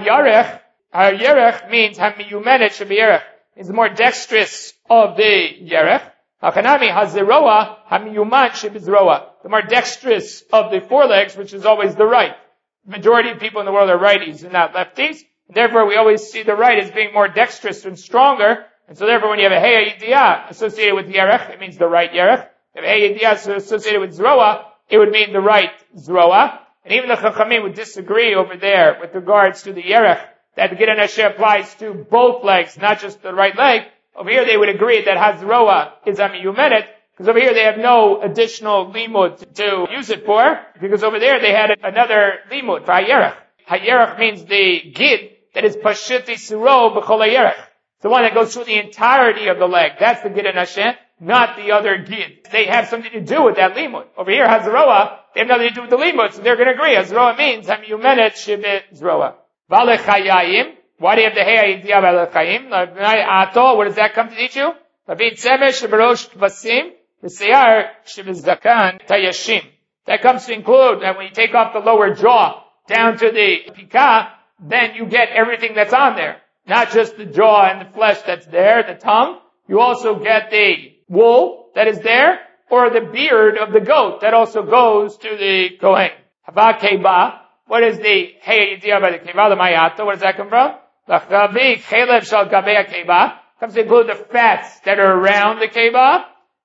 Hayerech means Hamiyumenet Shabiyerech. It's the more dexterous of the Yerech. Hakanami Hazeroa Hamiyuman Shibizroa. The more dexterous of the forelegs, which is always the right. The majority of people in the world are righties and not lefties. Therefore, we always see the right as being more dexterous and stronger. And so therefore, when you have a hey ayidiyah associated with Yerech, it means the right Yerech. If Hey Yediyah is associated with Zroa, it would mean the right Zroa. And even the Chachamim would disagree over there with regards to the Yerech, that the Gidon Hashem applies to both legs, not just the right leg. Over here they would agree that Hazroa is a miyumenet, because over here they have no additional limud to use it for, because over there they had another limud for Hayerech. Hayerech means the gid that is Pashut Yisuro b'chol Hayerech. The one that goes through the entirety of the leg. That's the Gidon Hashem, not the other gid. They have something to do with that limud. Over here, Hazroa, they have nothing to do with the limud, so they're going to agree. Hazroa means hamiyumenet shibit zroa. Valechayayim. Why do you have the Hey Yediyah Valechayim? What does that come to teach you? Lavin Tzemesh Sheberosh Kvasim, V'Seyar Shebezakan Tayashim. That comes to include that when you take off the lower jaw down to the pika, then you get everything that's on there. Not just the jaw and the flesh that's there, the tongue. You also get the wool that is there, or the beard of the goat that also goes to the Kohen. Hava Keba. What is the Hey Yediyah by the Keba, the Mayato? Where does that come from? L'chavi chelev shal gabei keba comes to include the fats that are around the keba.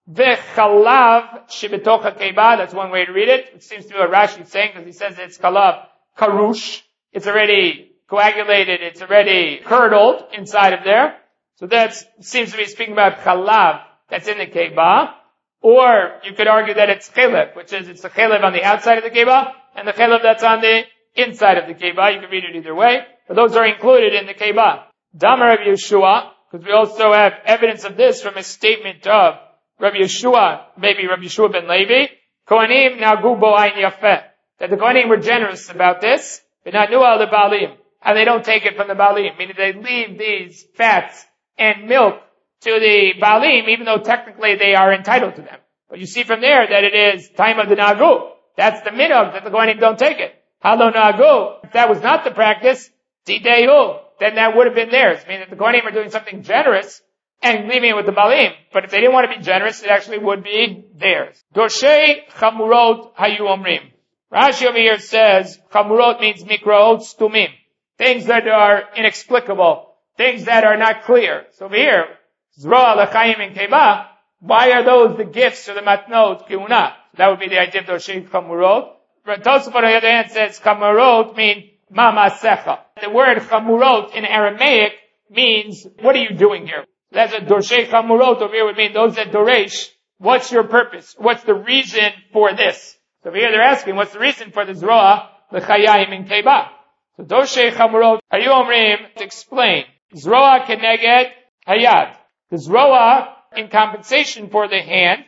V'chalav shebetoch keba. That's one way to read it. It seems to be what Rashi is saying, because he says it's chalav karush. It's already coagulated. It's already curdled inside of there. So that seems to be speaking about chalav that's in the keba. Or you could argue that it's chelev, which is it's the chelev on the outside of the keba and the chelev that's on the inside of the keba. You can read it either way, but those are included in the keba. Damar Rabbi Yeshua, because we also have evidence of this from a statement of Rabbi Yeshua, maybe Rabbi Yeshua ben Levi, Kohanim nagu bo ayin yafeh, that the Kohanim were generous about this, v'natnu al lebalim, and they don't take it from the balim, meaning they leave these fats and milk to the balim, even though technically they are entitled to them. But you see from there that it is time of the nagu. That's the minhag, that the Kohanim don't take it. Halo nagu, if that was not the practice, didehu, then that would have been theirs. Meaning that the Kohanim are doing something generous and leaving it with the balim. But if they didn't want to be generous, it actually would be theirs. Dorshei chamurot hayu omrim. Rashi over here says, chamurot means mikraot stumim. Things that are inexplicable. Things that are not clear. So over here, Zroa, L'chaim, and Keba, why are those the gifts or the matnot, kiuna? That would be the idea of Dorshei chamurot. Tosafot on the other hand says, chamurot mean mamasecha. The word chamurot in Aramaic means, what are you doing here? That's a Dorshei chamurot over here would mean those that doresh, what's your purpose? What's the reason for this? So over here they're asking, what's the reason for the Zroa, L'chayim, and Keba? So Dorshei chamurot, hayu omrim, to explain. Zroa keneged hayad. The Zroa, in compensation for the hand,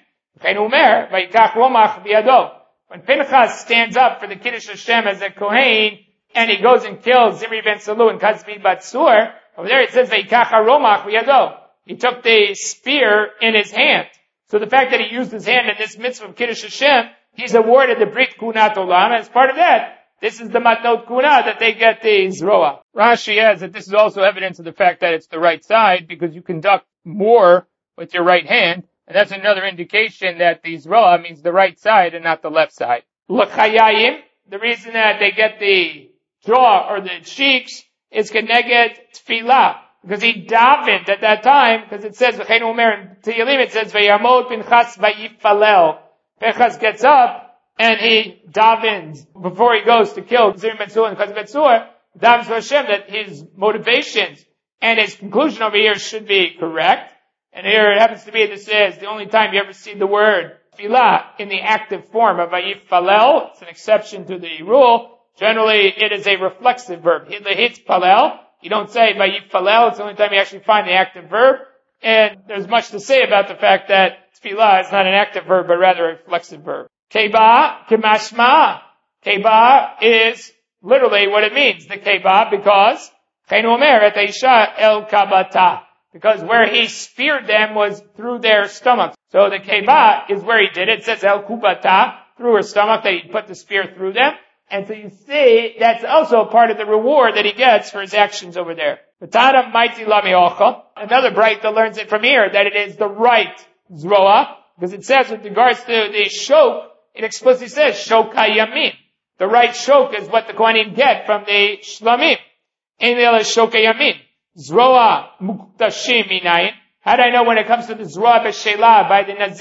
when Pinchas stands up for the Kiddush Hashem as a Kohen, and he goes and kills Zimri ben Salu and Kazbi Batsur, over there it says, he took the spear in his hand. So the fact that he used his hand in this mitzvah of Kiddush Hashem, he's awarded the Brit Kunat Olam, and as part of that, this is the Matnot Kuna that they get the Zroa. Rashi adds that this is also evidence of the fact that it's the right side, because you conduct more with your right hand, and that's another indication that the Zroa means the right side and not the left side. L'chayayim, the reason that they get the jaw or the cheeks is keneged tefillah, because he davened at that time, because it says, v'chein omer in Tehillim, it says, v'yamod Pinchas v'yifalel. Pinchas gets up, and he davens before he goes to kill Zimri ben Salu and Kazbi Batsur, davens to Hashem that his motivations and his conclusion over here should be correct. And here it happens to be, this is the only time you ever see the word tefillah in the active form of vayifalel. It's an exception to the rule. Generally, it is a reflexive verb. Hitpalel. You don't say vayifalel. It's the only time you actually find the active verb. And there's much to say about the fact that tefillah is not an active verb, but rather a reflexive verb. Keba, kemashma. Keba is literally what it means. The keba, because chen omer et isha el kabata. Because where he speared them was through their stomachs. So the keba is where he did it. It says el kubata, through her stomach, that he put the spear through them. And so you see, that's also part of the reward that he gets for his actions over there. Another bright that learns it from here, that it is the right Zroa, because it says with regards to the shok, it explicitly says shok hayamin. The right shok is what the Kohanim get from the shlamim. In the shok hayamin. Zroa muktashim minayin. How do I know when it comes to the Zroa b'shelah by the Nazir?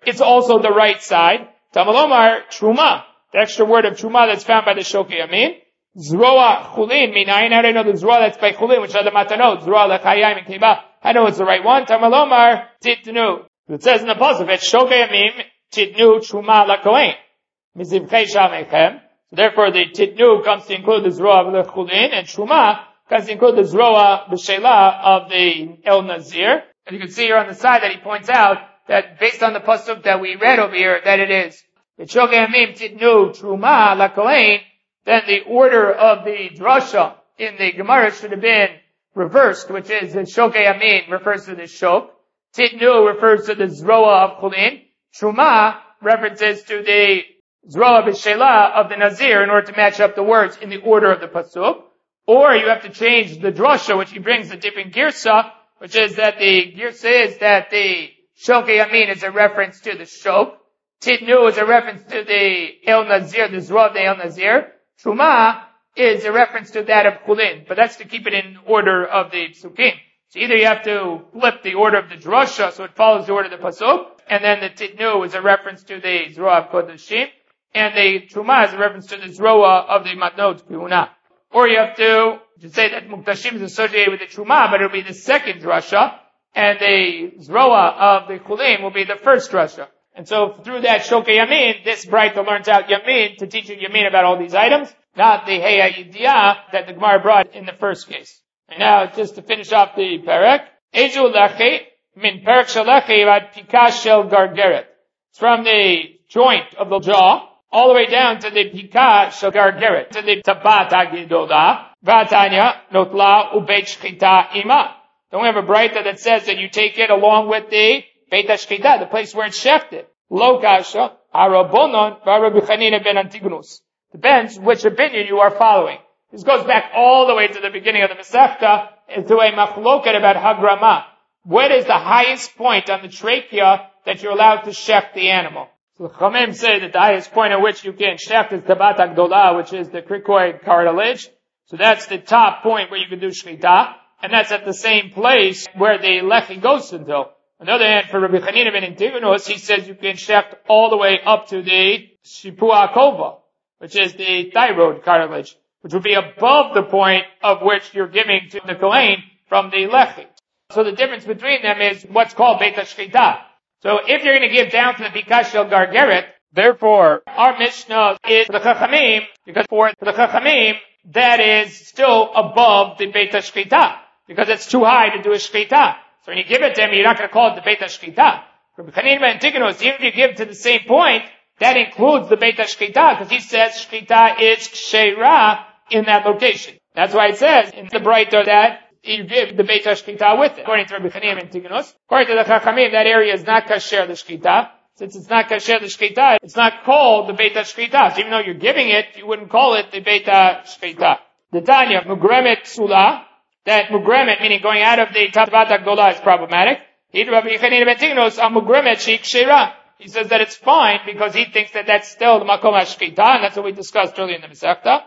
it's also the right side. Tamalomar, truma. The extra word of truma that's found by the Shokei Yamin. Zroa chulin, minayin. How do I know the zroa that's by chulin, which are the matanot? Zroa lechayim and keba. I know it's the right one. Tamalomar, titnu. It says in the pasuk, it's Shokei Yamin, titnu truma lakohen. Mizivchei shamechem. So therefore the titnu comes to include the zroa of the chulin, and truma comes to include the zroa b'shelah of the El Nazir. And you can see here on the side that he points out that based on the pasuk that we read over here, that it is the Shokei Yamim titnu truma lakohen, then the order of the drasha in the Gemara should have been reversed, which is the Shokei Yamin refers to the shok, titnu refers to the zroa of chulin, truma references to the zroa b'shelah of the Nazir in order to match up the words in the order of the pasuk. Or you have to change the drasha, which he brings a different girsa, which is that the girsa is that the Shokei Yamin is a reference to the shok. Titnu is a reference to the El Nazir, the zroa of the El Nazir. Truma is a reference to that of chulin, but that's to keep it in order of the psukim. So either you have to flip the order of the drasha, so it follows the order of the pasuk, and then the titnu is a reference to the zroa of kodashim, and the truma is a reference to the zroa of the matnot kehuna. Or you have to say that muktashim is associated with the truma, but it'll be the second drasha, and the zroa of the chulin will be the first drasha. And so through that Shokei Yamin, this Braita learns out Yamin to teach you Yamin about all these items, not the Heya Yidiyah that the Gemara brought in the first case. And now, just to finish off the Perek, Eju Lechi, min Perek Shalechi ad Pika Shel Gargeret. It's from the joint of the jaw, all the way down to the Pika Shel Gargeret, to the Tabat HaGidoda, Vatanya, Notla, Ubeit Shchita Ima. Don't we have a Braita that says that you take it along with the Beit HaShchita, the place where it's shechted. Lo kasha, harabonon, v'Rabbi Chanina ben Antigonus. Depends which opinion you are following. This goes back all the way to the beginning of the Masechta, into a machloket about hagrama. What is the highest point on the trachea that you're allowed to shecht the animal? So the Chamim say that the highest point at which you can shecht is Tabat HaGdolah, which is the cricoid cartilage. So that's the top point where you can do shchita, and that's at the same place where the lechi goes until. On the other hand, for Rabbi Chanina ben Antigonus, he says you can shecht all the way up to the Shipua Kova, which is the thyroid cartilage, which would be above the point of which you're giving to the Kohen from the Lechi. So the difference between them is what's called Beit HaShchita. So if you're going to give down to the Pika Shel Gargeret, therefore our Mishnah is for the Chachamim, because for the Chachamim, that is still above the Beit HaShchita, because it's too high to do a Shchita. So when you give it to him, you're not going to call it the Beit HaShchita. From Chanina ben Antigonus, even if you give to the same point, that includes the Beit HaShchita, because he says Shchita is Ksheira in that location. That's why it says in the Braita that you give the Beit HaShchita with it. According to Rabbi Chanina ben Antigonus, according to the Chachamim, that area is not Kasher the Shchita. Since it's not Kasher the Shchita, it's not called the Beit HaShchita. So even though you're giving it, you wouldn't call it the Beit HaShchita. The Tanya, Mugremet Psula, that mugremet, meaning going out of the Tabat HaGdolah, is problematic. He says that it's fine because he thinks that that's still the Makom HaShchita, and that's what we discussed earlier in the Masechta.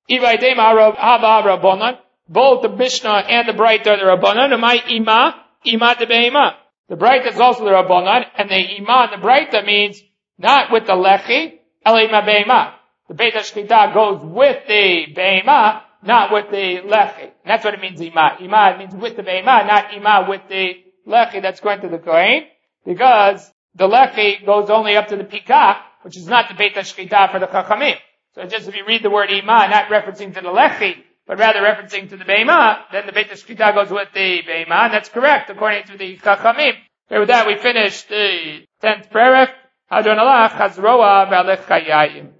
Both the Mishnah and the Braita are the Rabbanan. Ima de Be'ima. The Braita is also the Rabbanan, and the Ima and the Braita means not with the Lechi, Elima Be'ima. The Beit HaShchita goes with the Be'ima, not with the lechi. And that's what it means, ima. Ima means with the be'ima, not ima with the lechi that's going to the kohen, because the lechi goes only up to the pika, which is not the Beit HaShchita for the chachamim. So just if you read the word ima, not referencing to the lechi, but rather referencing to the be'ima, then the Beit HaShchita goes with the be'ima, and that's correct according to the chachamim. Okay, with that we finish the 10th perek. Hadron Allah, Chazroa, V'alech Chayayim.